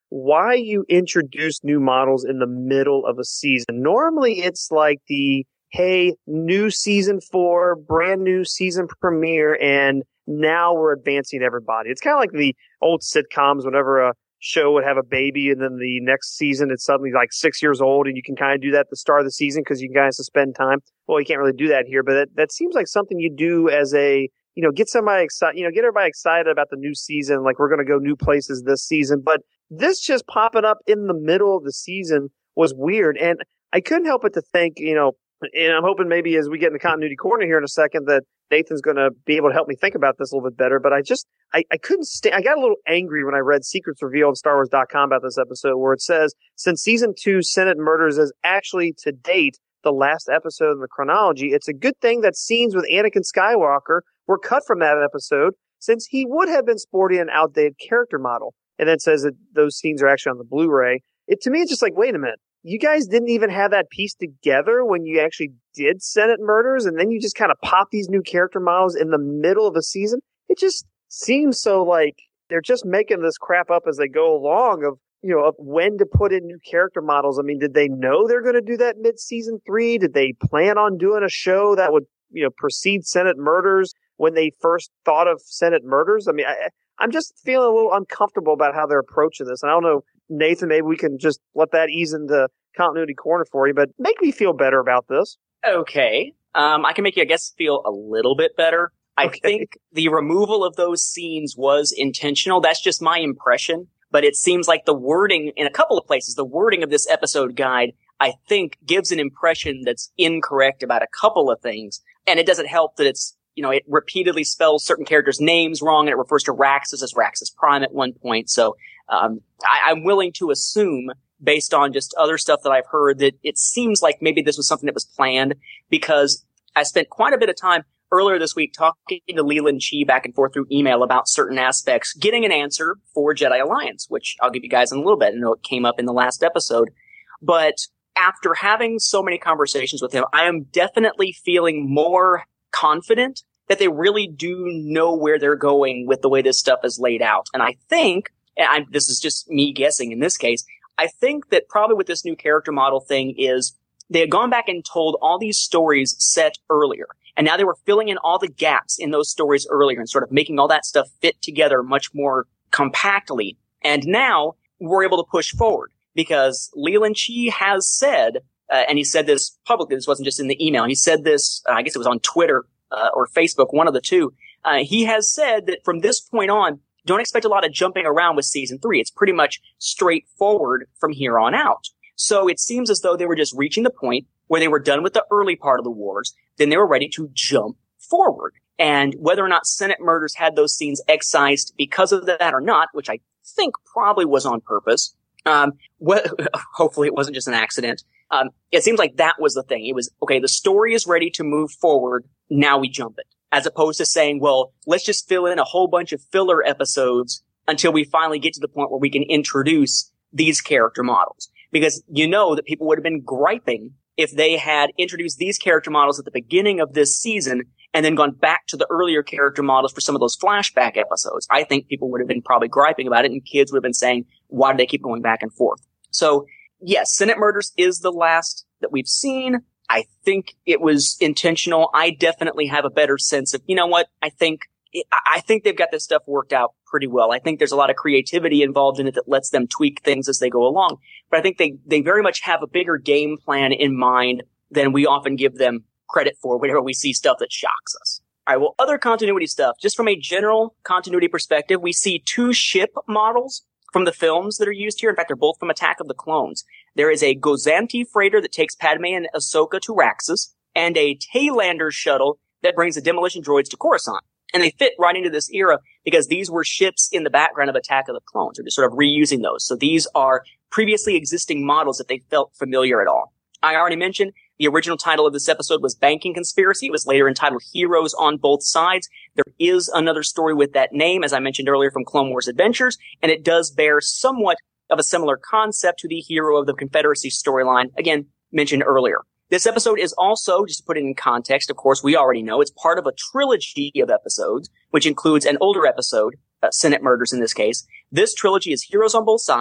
why you introduce new models in the middle of a season. Normally it's like the, hey, new season four, brand new season premiere, and now we're advancing everybody. It's kind of like the old sitcoms whenever a show would have a baby and then the next season it's suddenly like six years old and you can kind of do that at the start of the season because you can kind of suspend time. Well, you can't really do that here, but that, that seems like something you do as a, you know, get somebody excited, you know, get everybody excited about the new season. Like we're going to go new places this season, but this just popping up in the middle of the season was weird. And I couldn't help but to think, you know, and I'm hoping maybe as we get in the continuity corner here in a second that Nathan's going to be able to help me think about this a little bit better. But I just, I, I couldn't stay. I got a little angry when I read Secrets Revealed on Star Wars dot com about this episode where it says, since season two Senate Murders is actually to date the last episode in the chronology, it's a good thing that scenes with Anakin Skywalker were cut from that episode since he would have been sporting an outdated character model. And then it says that those scenes are actually on the Blu-ray. It, to me, it's just like, wait a minute. You guys didn't even have that piece together when you actually did Senate Murders, and then you just kind of pop these new character models in the middle of a season. It just seems so like they're just making this crap up as they go along of, you know, of when to put in new character models. I mean, did they know they're going to do that mid-season three? Did they plan on doing a show that would, you know, precede Senate Murders when they first thought of Senate Murders? I mean, I, I'm just feeling a little uncomfortable about how they're approaching this. And I don't know, Nathan, maybe we can just let that ease into continuity corner for you, but make me feel better about this. Okay. Um, I can make you, I guess, feel a little bit better. I okay. think the removal of those scenes was intentional. That's just my impression. But it seems like the wording in a couple of places, the wording of this episode guide, I think gives an impression that's incorrect about a couple of things. And it doesn't help that it's, you know, it repeatedly spells certain characters' names wrong and it refers to Raxus as Raxus Prime at one point. So, um, I, I'm willing to assume, based on just other stuff that I've heard, that it seems like maybe this was something that was planned, because I spent quite a bit of time earlier this week talking to Leland Chee back and forth through email about certain aspects, getting an answer for Jedi Alliance, which I'll give you guys in a little bit. I know it came up in the last episode, but after having so many conversations with him, I am definitely feeling more confident that they really do know where they're going with the way this stuff is laid out. And I think, and I'm, this is just me guessing in this case, I think that probably with this new character model thing is they had gone back and told all these stories set earlier. And now they were filling in all the gaps in those stories earlier and sort of making all that stuff fit together much more compactly. And now we're able to push forward because Leland Chee has said, uh, and he said this publicly, this wasn't just in the email, he said this, uh, I guess it was on Twitter uh, or Facebook, one of the two. Uh, he has said that from this point on, don't expect a lot of jumping around with season three. It's pretty much straightforward from here on out. So it seems as though they were just reaching the point where they were done with the early part of the wars. Then they were ready to jump forward. And whether or not Senate Murders had those scenes excised because of that or not, which I think probably was on purpose, um, wh- hopefully it wasn't just an accident. Um, it seems like that was the thing. It was, okay, the story is ready to move forward. Now we jump it. As opposed to saying, well, let's just fill in a whole bunch of filler episodes until we finally get to the point where we can introduce these character models. Because you know that people would have been griping if they had introduced these character models at the beginning of this season and then gone back to the earlier character models for some of those flashback episodes. I think people would have been probably griping about it, and kids would have been saying, why do they keep going back and forth? So, yes, Senate Murders is the last that we've seen. I think it was intentional. I definitely have a better sense of, you know what, I think I think they've got this stuff worked out pretty well. I think there's a lot of creativity involved in it that lets them tweak things as they go along. But I think they, they very much have a bigger game plan in mind than we often give them credit for whenever we see stuff that shocks us. All right, well, other continuity stuff. Just from a general continuity perspective, we see two ship models from the films that are used here. In fact, they're both from Attack of the Clones. There is a Gozanti freighter that takes Padme and Ahsoka to Raxus, and a Taylander shuttle that brings the demolition droids to Coruscant. And they fit right into this era because these were ships in the background of Attack of the Clones. They're just sort of reusing those. So these are previously existing models that they felt familiar at all. I already mentioned the original title of this episode was Banking Conspiracy. It was later entitled Heroes on Both Sides. There is another story with that name, as I mentioned earlier, from Clone Wars Adventures, and it does bear somewhat of a similar concept to the Hero of the Confederacy storyline, again, mentioned earlier. This episode is also, just to put it in context, of course, we already know, it's part of a trilogy of episodes, which includes an older episode, uh, Senate Murders in this case. This trilogy is Heroes on Both Sides,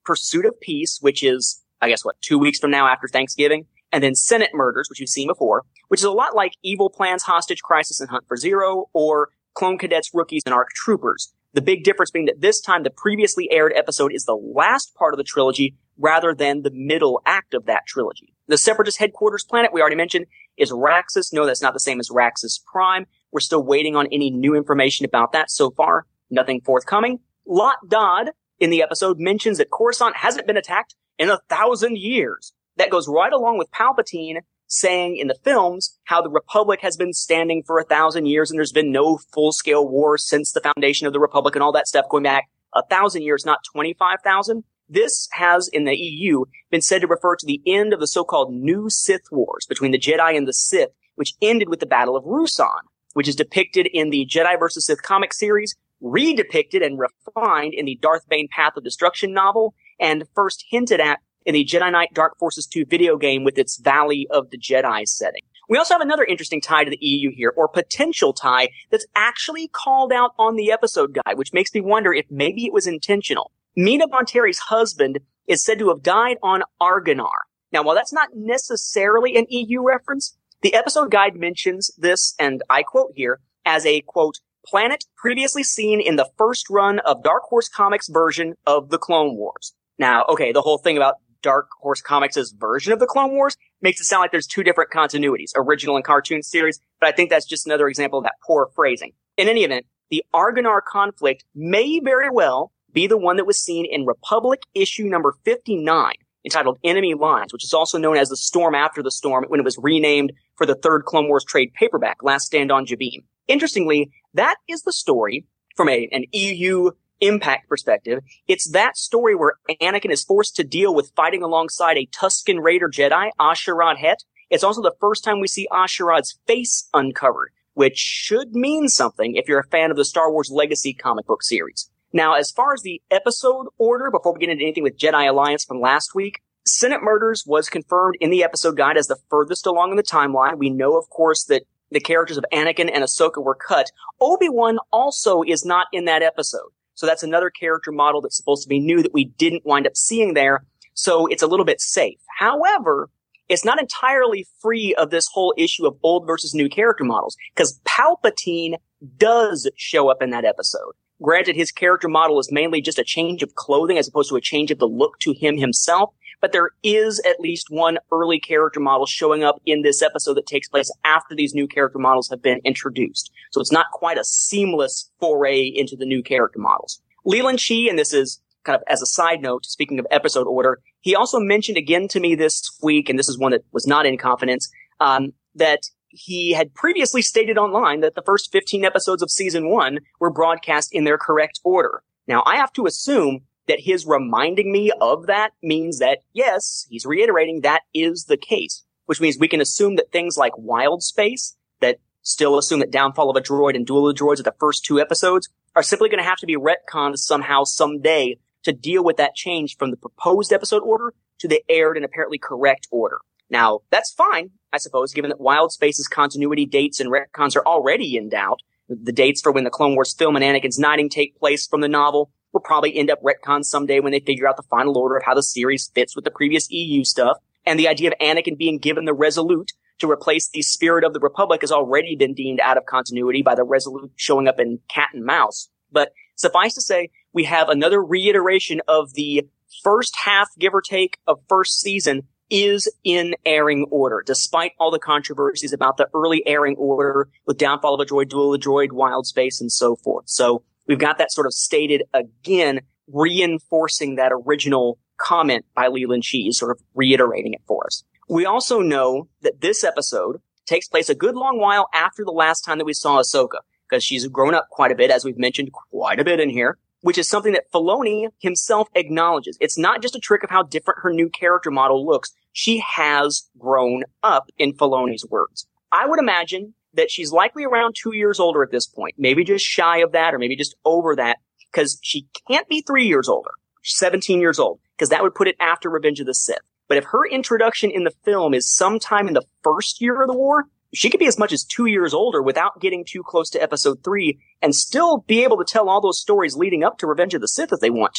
Pursuit of Peace, which is, I guess, what, two weeks from now after Thanksgiving, and then Senate Murders, which you've seen before, which is a lot like Evil Plans, Hostage Crisis, and Hunt for Zero, or Clone Cadets, Rookies, and Arc Troopers. The big difference being that this time the previously aired episode is the last part of the trilogy rather than the middle act of that trilogy. The Separatist headquarters planet we already mentioned is Raxus. No, that's not the same as Raxus Prime. We're still waiting on any new information about that so far. Nothing forthcoming. Lot Dodd in the episode mentions that Coruscant hasn't been attacked in a thousand years. That goes right along with Palpatine saying in the films how the Republic has been standing for a thousand years and there's been no full-scale war since the foundation of the Republic and all that stuff going back a thousand years, not twenty-five thousand. This has, in the E U, been said to refer to the end of the so-called New Sith Wars between the Jedi and the Sith, which ended with the Battle of Ruusan, which is depicted in the Jedi versus. Sith comic series, redepicted and refined in the Darth Bane Path of Destruction novel, and first hinted at in the Jedi Knight Dark Forces two video game with its Valley of the Jedi setting. We also have another interesting tie to the E U here, or potential tie, that's actually called out on the episode guide, which makes me wonder if maybe it was intentional. Mina Bontari's husband is said to have died on Argonar. Now, while that's not necessarily an E U reference, the episode guide mentions this, and I quote here, as a, quote, planet previously seen in the first run of Dark Horse Comics' version of the Clone Wars. Now, okay, the whole thing about Dark Horse Comics' version of the Clone Wars makes it sound like there's two different continuities, original and cartoon series, but I think that's just another example of that poor phrasing. In any event, the Argonar conflict may very well be the one that was seen in Republic issue number fifty-nine, entitled Enemy Lines, which is also known as The Storm After the Storm when it was renamed for the third Clone Wars trade paperback, Last Stand on Jabim. Interestingly, that is the story from a, an E U impact perspective. It's that story where Anakin is forced to deal with fighting alongside a Tusken Raider Jedi, A'Sharad Het. It's also the first time we see A'Sharad's face uncovered, which should mean something if you're a fan of the Star Wars Legacy comic book series. Now, as far as the episode order, before we get into anything with Jedi Alliance from last week, Senate Murders was confirmed in the episode guide as the furthest along in the timeline. We know, of course, that the characters of Anakin and Ahsoka were cut. Obi-Wan also is not in that episode. So that's another character model that's supposed to be new that we didn't wind up seeing there. So it's a little bit safe. However, it's not entirely free of this whole issue of old versus new character models, because Palpatine does show up in that episode. Granted, his character model is mainly just a change of clothing as opposed to a change of the look to him himself, but there is at least one early character model showing up in this episode that takes place after these new character models have been introduced. So it's not quite a seamless foray into the new character models. Leland Chee, and this is kind of as a side note, speaking of episode order, he also mentioned again to me this week, and this is one that was not in confidence, um, that he had previously stated online that the first fifteen episodes of season one were broadcast in their correct order. Now, I have to assume that his reminding me of that means that, yes, he's reiterating that is the case, which means we can assume that things like Wild Space, that still assume that Downfall of a Droid and Duel of the Droids are the first two episodes, are simply going to have to be retconned somehow someday to deal with that change from the proposed episode order to the aired and apparently correct order. Now, that's fine, I suppose, given that Wild Space's continuity dates and retcons are already in doubt. The dates for when the Clone Wars film and Anakin's knighting take place from the novel will probably end up retcons someday when they figure out the final order of how the series fits with the previous E U stuff. And the idea of Anakin being given the Resolute to replace the Spirit of the Republic has already been deemed out of continuity by the Resolute showing up in Cat and Mouse. But suffice to say, we have another reiteration of the first half, give or take, of first season is in airing order, despite all the controversies about the early airing order with Downfall of a Droid, Duel of a Droid, Wild Space, and so forth. So we've got that sort of stated again, reinforcing that original comment by Leland Chee, sort of reiterating it for us. We also know that this episode takes place a good long while after the last time that we saw Ahsoka, because she's grown up quite a bit, as we've mentioned quite a bit in here, which is something that Filoni himself acknowledges. It's not just a trick of how different her new character model looks. She has grown up, in Filoni's words. I would imagine that she's likely around two years older at this point, maybe just shy of that or maybe just over that, because she can't be three years older. She's seventeen years old, because that would put it after Revenge of the Sith. But if her introduction in the film is sometime in the first year of the war, she could be as much as two years older without getting too close to episode three and still be able to tell all those stories leading up to Revenge of the Sith if they want to.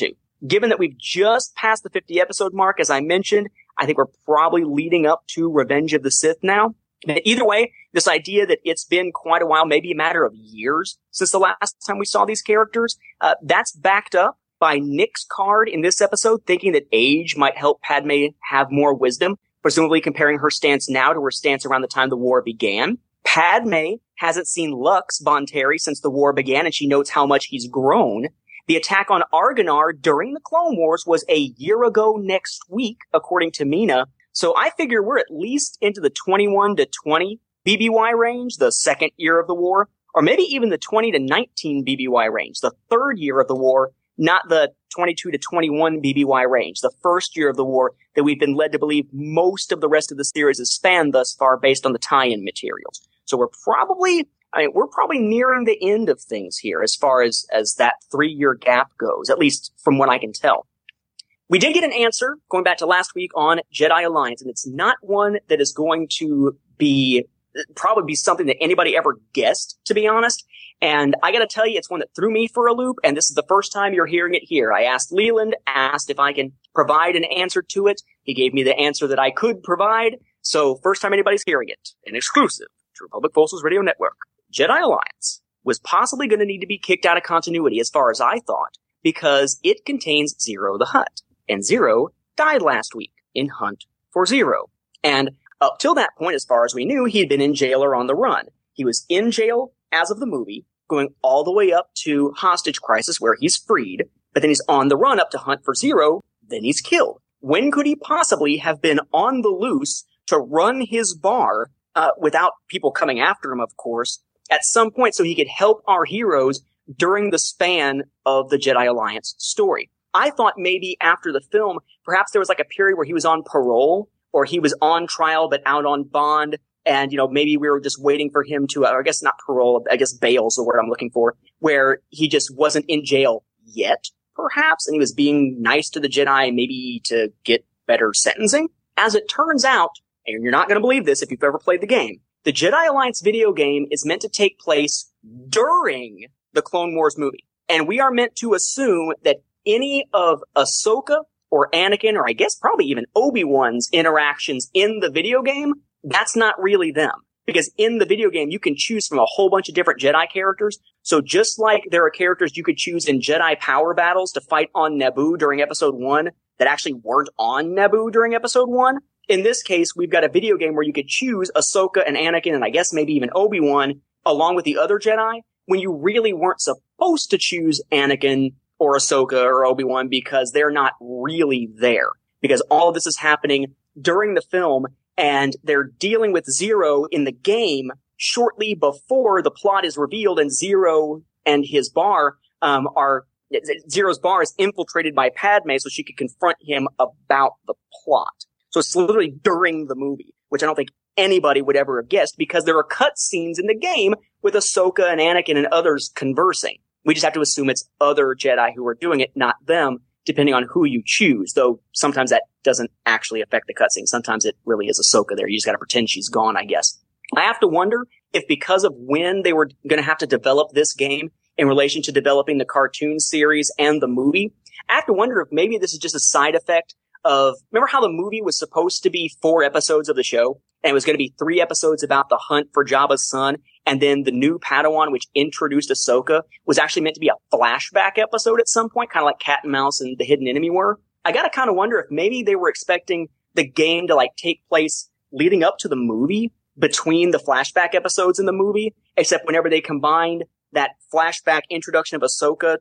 Given that we've just passed the fifty episode mark, as I mentioned, I think we're probably leading up to Revenge of the Sith now. Either way, this idea that it's been quite a while, maybe a matter of years since the last time we saw these characters, uh, that's backed up by Nick's card in this episode, thinking that age might help Padme have more wisdom, presumably comparing her stance now to her stance around the time the war began. Padme hasn't seen Lux Bonteri since the war began, and she notes how much he's grown. The attack on Argonar during the Clone Wars was a year ago next week, according to Mina. So I figure we're at least into the twenty-one to twenty B B Y range, the second year of the war, or maybe even the twenty to nineteen B B Y range, the third year of the war, not the twenty-two to twenty-one B B Y range, the first year of the war that we've been led to believe most of the rest of the series has spanned thus far based on the tie-in materials. So we're probably, I mean, we're probably nearing the end of things here as far as, as that three-year gap goes, at least from what I can tell. We did get an answer going back to last week on Jedi Alliance, and it's not one that is going to be probably be something that anybody ever guessed, to be honest. And I got to tell you, it's one that threw me for a loop, and this is the first time you're hearing it here. I asked Leland, asked if I can provide an answer to it. He gave me the answer that I could provide. So first time anybody's hearing it, an exclusive to Republic Forces Radio Network. Jedi Alliance was possibly going to need to be kicked out of continuity, as far as I thought, because it contains Zero the Hutt. And Zero died last week in Hunt for Zero. And up till that point, as far as we knew, he had been in jail or on the run. He was in jail as of the movie, going all the way up to Hostage Crisis, where he's freed, but then he's on the run up to Hunt for Zero, then he's killed. When could he possibly have been on the loose to run his bar, uh, without people coming after him, of course, at some point so he could help our heroes during the span of the Jedi Alliance story? I thought maybe after the film, perhaps there was like a period where he was on parole, or he was on trial but out on bond, and, you know, maybe we were just waiting for him to, or I guess not parole, I guess bail's the word I'm looking for, where he just wasn't in jail yet, perhaps, and he was being nice to the Jedi, maybe to get better sentencing. As it turns out, and you're not going to believe this if you've ever played the game, the Jedi Alliance video game is meant to take place during the Clone Wars movie. And we are meant to assume that any of Ahsoka or Anakin, or I guess probably even Obi-Wan's interactions in the video game, that's not really them. Because in the video game, you can choose from a whole bunch of different Jedi characters. So just like there are characters you could choose in Jedi power battles to fight on Naboo during episode one that actually weren't on Naboo during episode one, in this case, we've got a video game where you could choose Ahsoka and Anakin, and I guess maybe even Obi-Wan, along with the other Jedi, when you really weren't supposed to choose Anakin or Ahsoka or Obi-Wan because they're not really there. Because all of this is happening during the film, and they're dealing with Zero in the game shortly before the plot is revealed, and Zero and his bar um, are Zero's bar is infiltrated by Padme so she could confront him about the plot. So it's literally during the movie, which I don't think anybody would ever have guessed, because there are cut scenes in the game with Ahsoka and Anakin and others conversing. We just have to assume it's other Jedi who are doing it, not them, depending on who you choose, though sometimes that doesn't actually affect the cutscene. Sometimes it really is Ahsoka there. You just gotta pretend she's gone, I guess. I have to wonder if because of when they were gonna have to develop this game in relation to developing the cartoon series and the movie, I have to wonder if maybe this is just a side effect of, remember how the movie was supposed to be four episodes of the show? And it was going to be three episodes about the hunt for Jabba's son, and then the new Padawan, which introduced Ahsoka, was actually meant to be a flashback episode at some point, kind of like Cat and Mouse and The Hidden Enemy were. I gotta kind of wonder if maybe they were expecting the game to like take place leading up to the movie, between the flashback episodes in the movie, except whenever they combined that flashback introduction of Ahsoka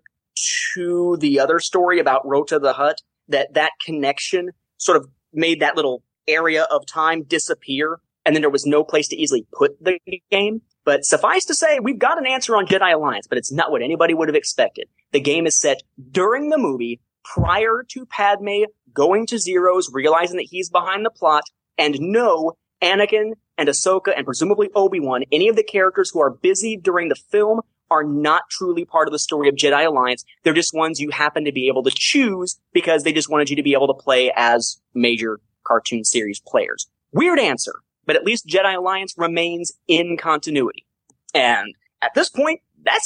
to the other story about Rota the Hutt, that that connection sort of made that little area of time disappear, and then there was no place to easily put the game. But suffice to say, we've got an answer on Jedi Alliance, but it's not what anybody would have expected. The game is set during the movie, prior to Padme going to Zero's, realizing that he's behind the plot, and no, Anakin and Ahsoka and presumably Obi-Wan, any of the characters who are busy during the film, are not truly part of the story of Jedi Alliance. They're just ones you happen to be able to choose because they just wanted you to be able to play as major cartoon series players. Weird answer, but at least Jedi Alliance remains in continuity. And at this point, that's it.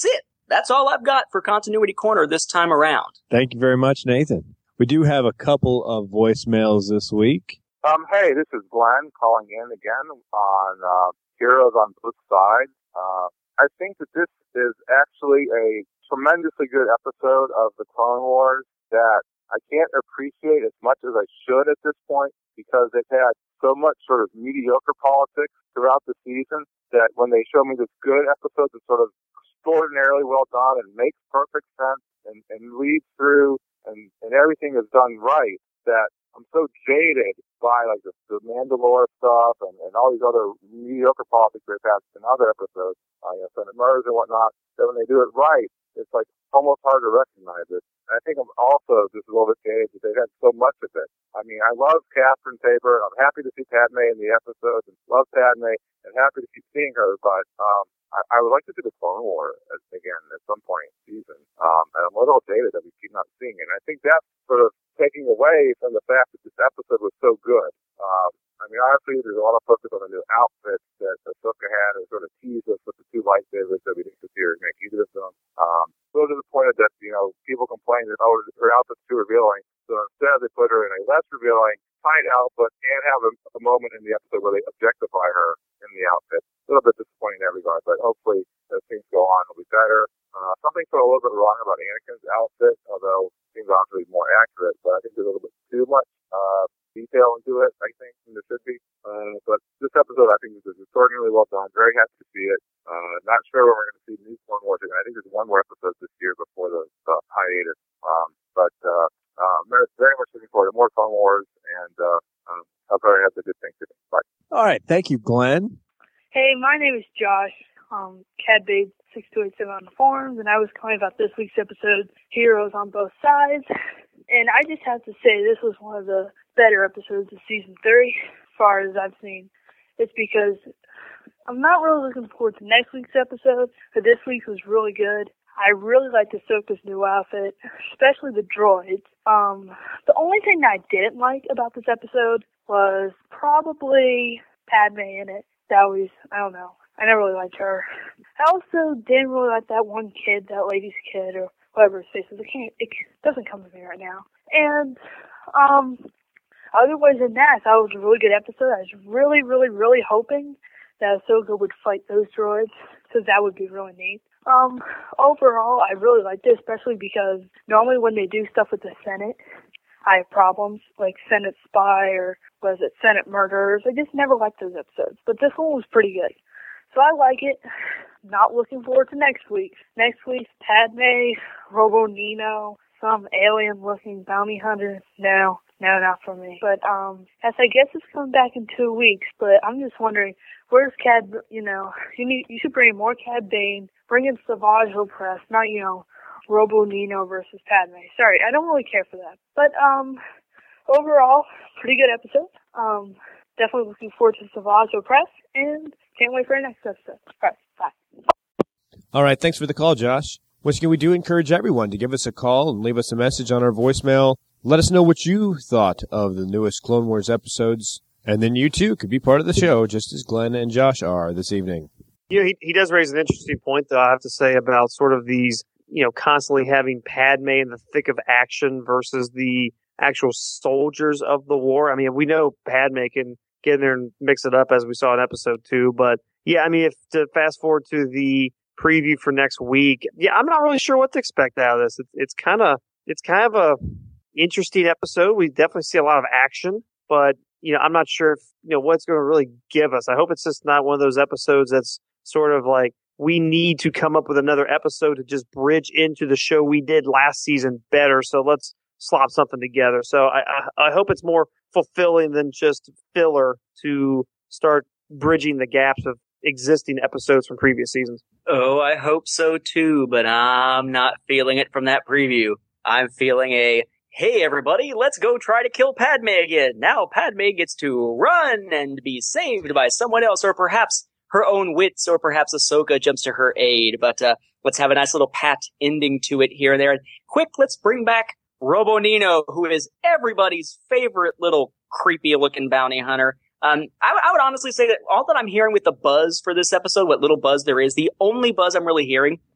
that's all I've got for Continuity Corner this time around. Thank you very much, Nathan. We do have a couple of voicemails this week. Um, hey, this is Glenn calling in again on uh, Heroes on Both Sides. Uh, I think that this is actually a tremendously good episode of the Clone Wars that I can't appreciate as much as I should at this point, because they've had so much sort of mediocre politics throughout the season that when they show me this good episode that's sort of extraordinarily well done and makes perfect sense and, and leads through and, and everything is done right, that I'm so jaded by like the, the Mandalore stuff and, and all these other mediocre politics they've had in other episodes, uh, you know, Senate murders and whatnot, that when they do it right, it's like almost hard to recognize it. And I think I'm also just a little bit jaded that they've had so much of it. I mean, I love Catherine Tabor. I'm happy to see Padme in the episodes and love Padme and happy to keep seeing her, but um, I, I would like to see the Clone War again at some point in the season. Um, and I'm a little jaded that we keep not seeing it. And I think that's sort of taking away from the fact that this episode was so good. Um, I mean, honestly, there's a lot of focus on the new outfits that Ahsoka had and sort of teased us with the two lightsabers that we didn't consider make either of them. Um, so to the point that, you know, people complain that, oh, her outfit's too revealing. So instead, they put her in a less revealing, tight outfit and have a, a moment in the episode where they objectify her in the outfit. A little bit disappointing in that regard, but hopefully as things go on, it'll be better. Uh, something felt a little bit wrong about Anakin's outfit, although it seems honestly more accurate, but I think there's a little bit too much uh, detail into it, I think, than there should be. Uh, but this episode, I think, is extraordinarily well done. Very happy to see it. Uh, not sure when we're going to see new Clone Wars again. I think there's one more episode this year before the, the hiatus. Um, but uh, uh, very, very much looking forward to more Clone Wars, and uh, um, I'll probably have the good things to do. Bye. All right. Thank you, Glenn. Hey, my name is Josh. Um, Cadbabe six two eight seven on the forums, and I was calling about this week's episode, Heroes on Both Sides. And I just have to say, this was one of the better episodes of season three, as far as I've seen. It's because I'm not really looking forward to next week's episode, but this week's was really good. I really liked Ahsoka's new outfit, especially the droids. Um, the only thing that I didn't like about this episode was probably Padme in it. That was, I don't know. I never really liked her. I also didn't really like that one kid, that lady's kid, or whatever his face is. It, can't, it doesn't come to me right now. And, um, otherwise than that, I thought it was a really good episode. I was really, really, really hoping that Ahsoka would fight those droids, because that would be really neat. Um, overall, I really liked it, especially because normally when they do stuff with the Senate, I have problems, like Senate Spy or was it Senate Murderers. I just never liked those episodes, but this one was pretty good. So I like it. Not looking forward to next week. Next week's Padme, Robo Nino, some alien-looking bounty hunter. No, no, not for me. But um, as I guess it's coming back in two weeks. But I'm just wondering, where's Cad? You know, you need you should bring in more Cad Bane. Bring in Savage Opress, not you know, Robo Nino versus Padme. Sorry, I don't really care for that. But um, overall, pretty good episode. Um, definitely looking forward to Savage Opress and. Can't wait for our next episode. All right, bye. All right, thanks for the call, Josh. Once again, we do encourage everyone to give us a call and leave us a message on our voicemail. Let us know what you thought of the newest Clone Wars episodes, and then you too could be part of the show, just as Glenn and Josh are this evening. You know, he, he does raise an interesting point, though, I have to say, about sort of these, you know, constantly having Padme in the thick of action versus the actual soldiers of the war. I mean, we know Padme can get in there and mix it up as we saw in episode two. But yeah, I mean, if to fast forward to the preview for next week, yeah, I'm not really sure what to expect out of this. It's, it's kind of, it's kind of a interesting episode. We definitely see a lot of action, but you know, I'm not sure if, you know, what's going to really give us. I hope it's just not one of those episodes that's sort of like, we need to come up with another episode to just bridge into the show we did last season better. So let's slop something together. So I, I, I hope it's more fulfilling than just filler to start bridging the gaps of existing episodes from previous seasons. Oh, I hope so too, but I'm not feeling it from that preview. I'm feeling a, hey everybody, let's go try to kill Padme again. Now Padme gets to run and be saved by someone else, or perhaps her own wits, or perhaps Ahsoka jumps to her aid. But uh, let's have a nice little pat ending to it here and there. And quick, let's bring back Robo Nino, who is everybody's favorite little creepy-looking bounty hunter. Um, I, I would honestly say that all that I'm hearing with the buzz for this episode, what little buzz there is, the only buzz I'm really hearing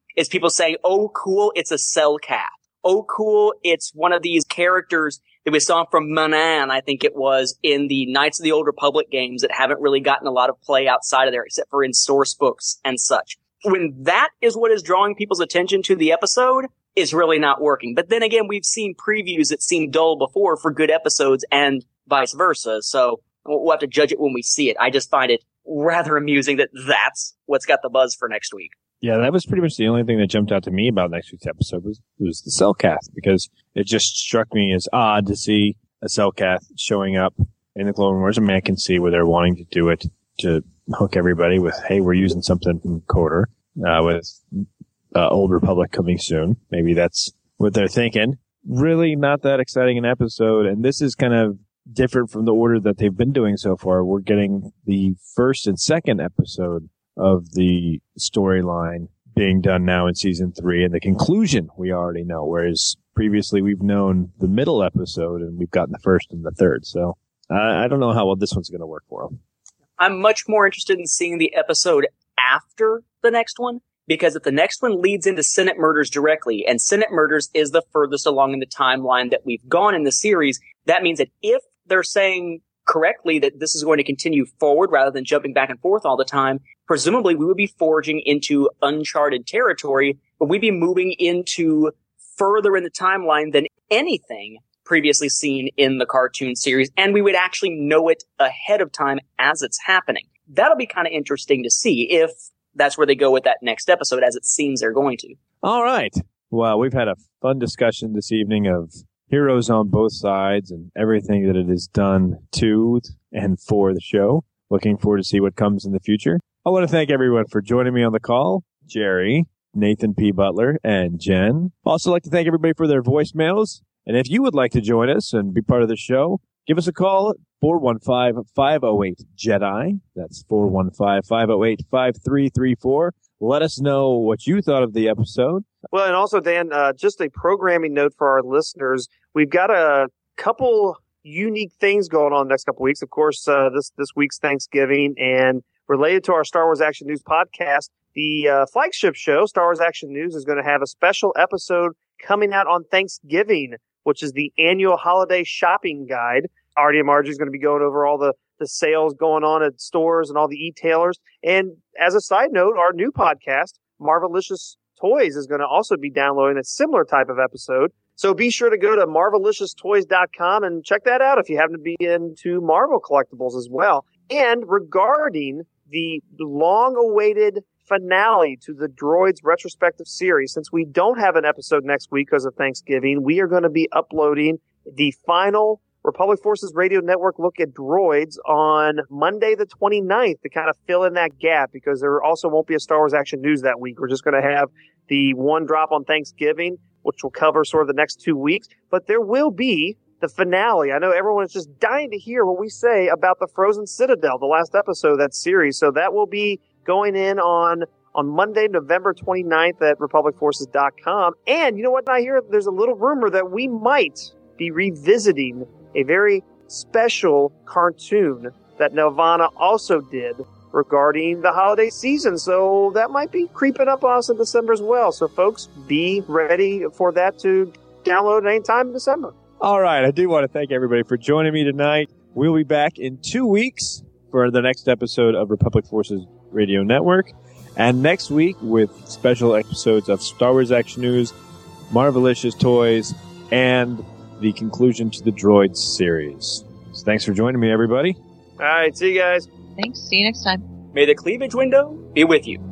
is people saying, oh, cool, it's a Cellcath. Oh, cool, it's one of these characters that we saw from Manan, I think it was, in the Knights of the Old Republic games that haven't really gotten a lot of play outside of there, except for in source books and such. When that is what is drawing people's attention to the episode, it's really not working. But then again, we've seen previews that seem dull before for good episodes and vice versa. So we'll have to judge it when we see it. I just find it rather amusing that that's what's got the buzz for next week. Yeah, that was pretty much the only thing that jumped out to me about next week's episode was, was the Cellcath, because it just struck me as odd to see a Cellcath showing up in the Clone Wars. I mean, I can see where they're wanting to do it to hook everybody with, hey, we're using something from KOTOR, uh, with uh, Old Republic coming soon. Maybe that's what they're thinking. Really not that exciting an episode, and this is kind of different from the order that they've been doing so far. We're getting the first and second episode of the storyline being done now in season three, and the conclusion we already know, whereas previously we've known the middle episode and we've gotten the first and the third. So uh, I don't know how well this one's going to work for them. I'm much more interested in seeing the episode after the next one, because if the next one leads into Senate Murders directly, and Senate Murders is the furthest along in the timeline that we've gone in the series, that means that if they're saying correctly that this is going to continue forward rather than jumping back and forth all the time, presumably we would be forging into uncharted territory, but we'd be moving into further in the timeline than anything previously seen in the cartoon series, and we would actually know it ahead of time as it's happening. That'll be kind of interesting to see if that's where they go with that next episode, as it seems they're going to. All right. Well, we've had a fun discussion this evening of Heroes on both sides and everything that it has done to and for the show. Looking forward to see what comes in the future. I want to thank everyone for joining me on the call. Jerry, Nathan P. Butler, and Jen. Also like to thank everybody for their voicemails. And if you would like to join us and be part of the show, give us a call, four one five, five oh eight, Jedi. That's four one five, five oh eight, five three three four. Let us know what you thought of the episode. Well, and also, Dan, uh, just a programming note for our listeners. We've got a couple unique things going on the next couple weeks. Of course, uh, this, this week's Thanksgiving, and related to our Star Wars Action News podcast, the uh, flagship show, Star Wars Action News, is going to have a special episode coming out on Thanksgiving, which is the annual holiday shopping guide. Artie and Margie is going to be going over all the, the sales going on at stores and all the e-tailers. And as a side note, our new podcast, Marvelicious Toys, is going to also be downloading a similar type of episode. So be sure to go to marvelicious toys dot com and check that out if you happen to be into Marvel collectibles as well. And regarding the long-awaited finale to the Droids retrospective series, since we don't have an episode next week because of Thanksgiving, we are going to be uploading the final Republic Forces Radio Network look at Droids on Monday the twenty-ninth to kind of fill in that gap, because there also won't be a Star Wars Action News that week. We're just going to have the one drop on Thanksgiving, which will cover sort of the next two weeks. But there will be the finale. I know everyone is just dying to hear what we say about the Frozen Citadel, the last episode of that series. So that will be going in on on Monday, November twenty-ninth at republic forces dot com. And you know what? I hear there's a little rumor that we might be revisiting a very special cartoon that Nelvana also did regarding the holiday season. So that might be creeping up on us in December as well. So folks, be ready for that to download at any time in December. All right. I do want to thank everybody for joining me tonight. We'll be back in two weeks for the next episode of Republic Forces Radio Network. And next week with special episodes of Star Wars Action News, Marvelicious Toys, and the conclusion to the Droids series. So thanks for joining me, everybody. All right. See you guys. Thanks. See you next time. May the cleavage window be with you.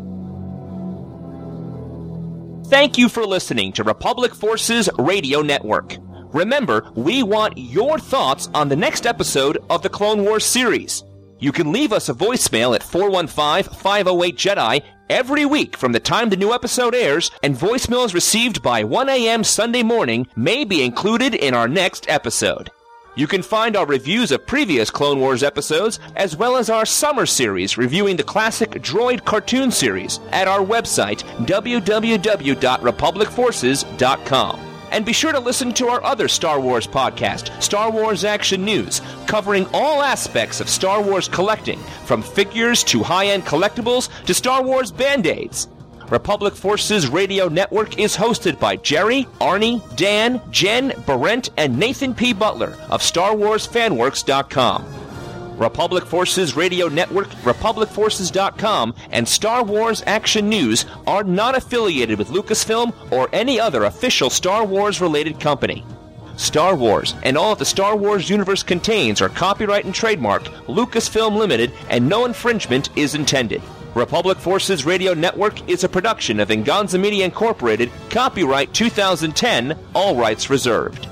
Thank you for listening to Republic Forces Radio Network. Remember, we want your thoughts on the next episode of the Clone Wars series. You can leave us a voicemail at four one five, five oh eight, Jedi every week from the time the new episode airs, and voicemails received by one a.m. Sunday morning may be included in our next episode. You can find our reviews of previous Clone Wars episodes, as well as our summer series reviewing the classic Droid cartoon series, at our website, w w w dot republic forces dot com. And be sure to listen to our other Star Wars podcast, Star Wars Action News, covering all aspects of Star Wars collecting, from figures to high-end collectibles to Star Wars Band-Aids. Republic Forces Radio Network is hosted by Jerry, Arnie, Dan, Jen, Barrent, and Nathan P. Butler of Star Wars Fan Works dot com. Republic Forces Radio Network, Republic Forces dot com, and Star Wars Action News are not affiliated with Lucasfilm or any other official Star Wars-related company. Star Wars and all that the Star Wars universe contains are copyright and trademarked Lucasfilm Limited, and no infringement is intended. Republic Forces Radio Network is a production of Inganza Media Incorporated, copyright two thousand ten, all rights reserved.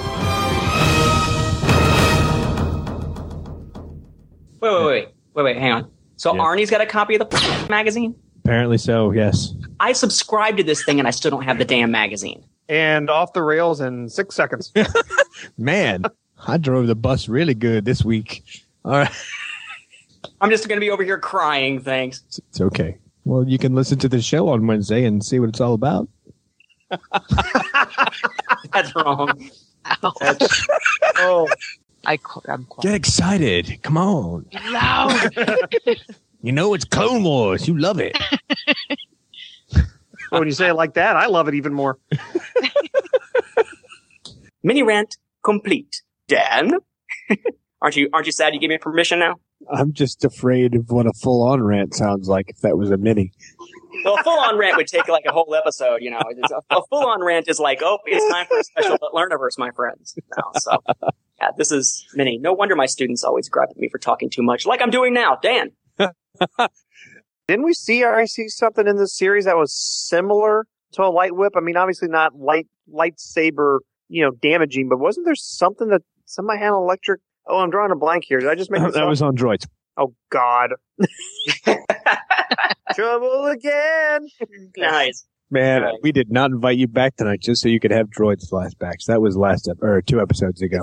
Wait, wait, wait, wait, wait, hang on. So Yeah. Arnie's got a copy of the magazine? Apparently so, yes. I subscribed to this thing and I still don't have the damn magazine. And off the rails in six seconds. Man, I drove the bus really good this week. All right. I'm just going to be over here crying, thanks. It's okay. Well, you can listen to the show on Wednesday and see what it's all about. That's wrong. That's, oh. I, qu- I'm quiet. Get excited. Come on. Loud. You know it's Clone Wars. You love it. Well, when you say it like that, I love it even more. Mini rant complete. Dan? aren't you aren't you sad you gave me permission now? I'm just afraid of what a full-on rant sounds like if that was a mini. Well, a full-on rant would take like a whole episode, you know. It's a, a full-on rant is like, oh, it's time for a special Learniverse, my friends. No, so, yeah, this is mini. No wonder my students always gripe at me for talking too much, like I'm doing now. Dan. Didn't we see or I see something in this series that was similar to a light whip? I mean, obviously not light lightsaber, you know, damaging, but wasn't there something that somebody had an electric? Oh, I'm drawing a blank here. Did I just make this That up? was on Droids. Oh, God. Trouble again. Nice. Man, we did not invite you back tonight just so you could have Droids flashbacks. That was last ep- or two episodes ago.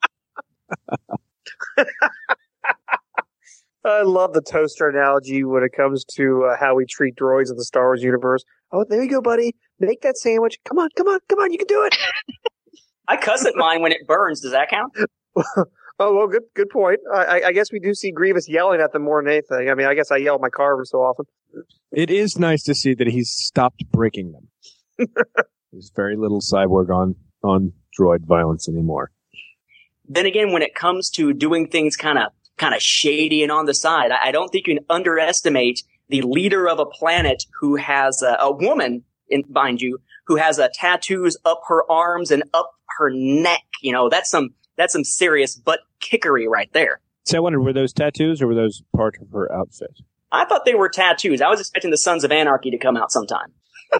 I love the toaster analogy when it comes to uh, how we treat droids in the Star Wars universe. Oh, there you go, buddy. Make that sandwich. Come on, come on, come on. You can do it. I cuss at mine when it burns. Does that count? Oh, well, good good point. I, I guess we do see Grievous yelling at them more than anything. I mean, I guess I yell at my car every so often. It is nice to see that he's stopped breaking them. There's very little cyborg on, on droid violence anymore. Then again, when it comes to doing things kind of kind of shady and on the side, I, I don't think you can underestimate the leader of a planet who has a, a woman, in, mind you, who has uh, tattoos up her arms and up her neck. You know, that's some that's some serious butt kickery right there. So I wondered, were those tattoos or were those part of her outfit? I thought they were tattoos. I was expecting the Sons of Anarchy to come out sometime.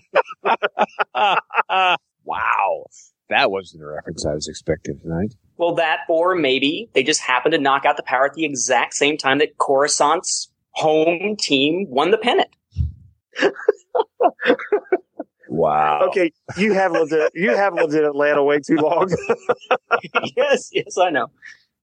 Wow. That wasn't the reference I was expecting tonight. Well, that, or maybe they just happened to knock out the power at the exact same time that Coruscant's home team won the pennant. Wow. Okay, you have lived in, you have lived in Atlanta way too long. Yes, yes, I know.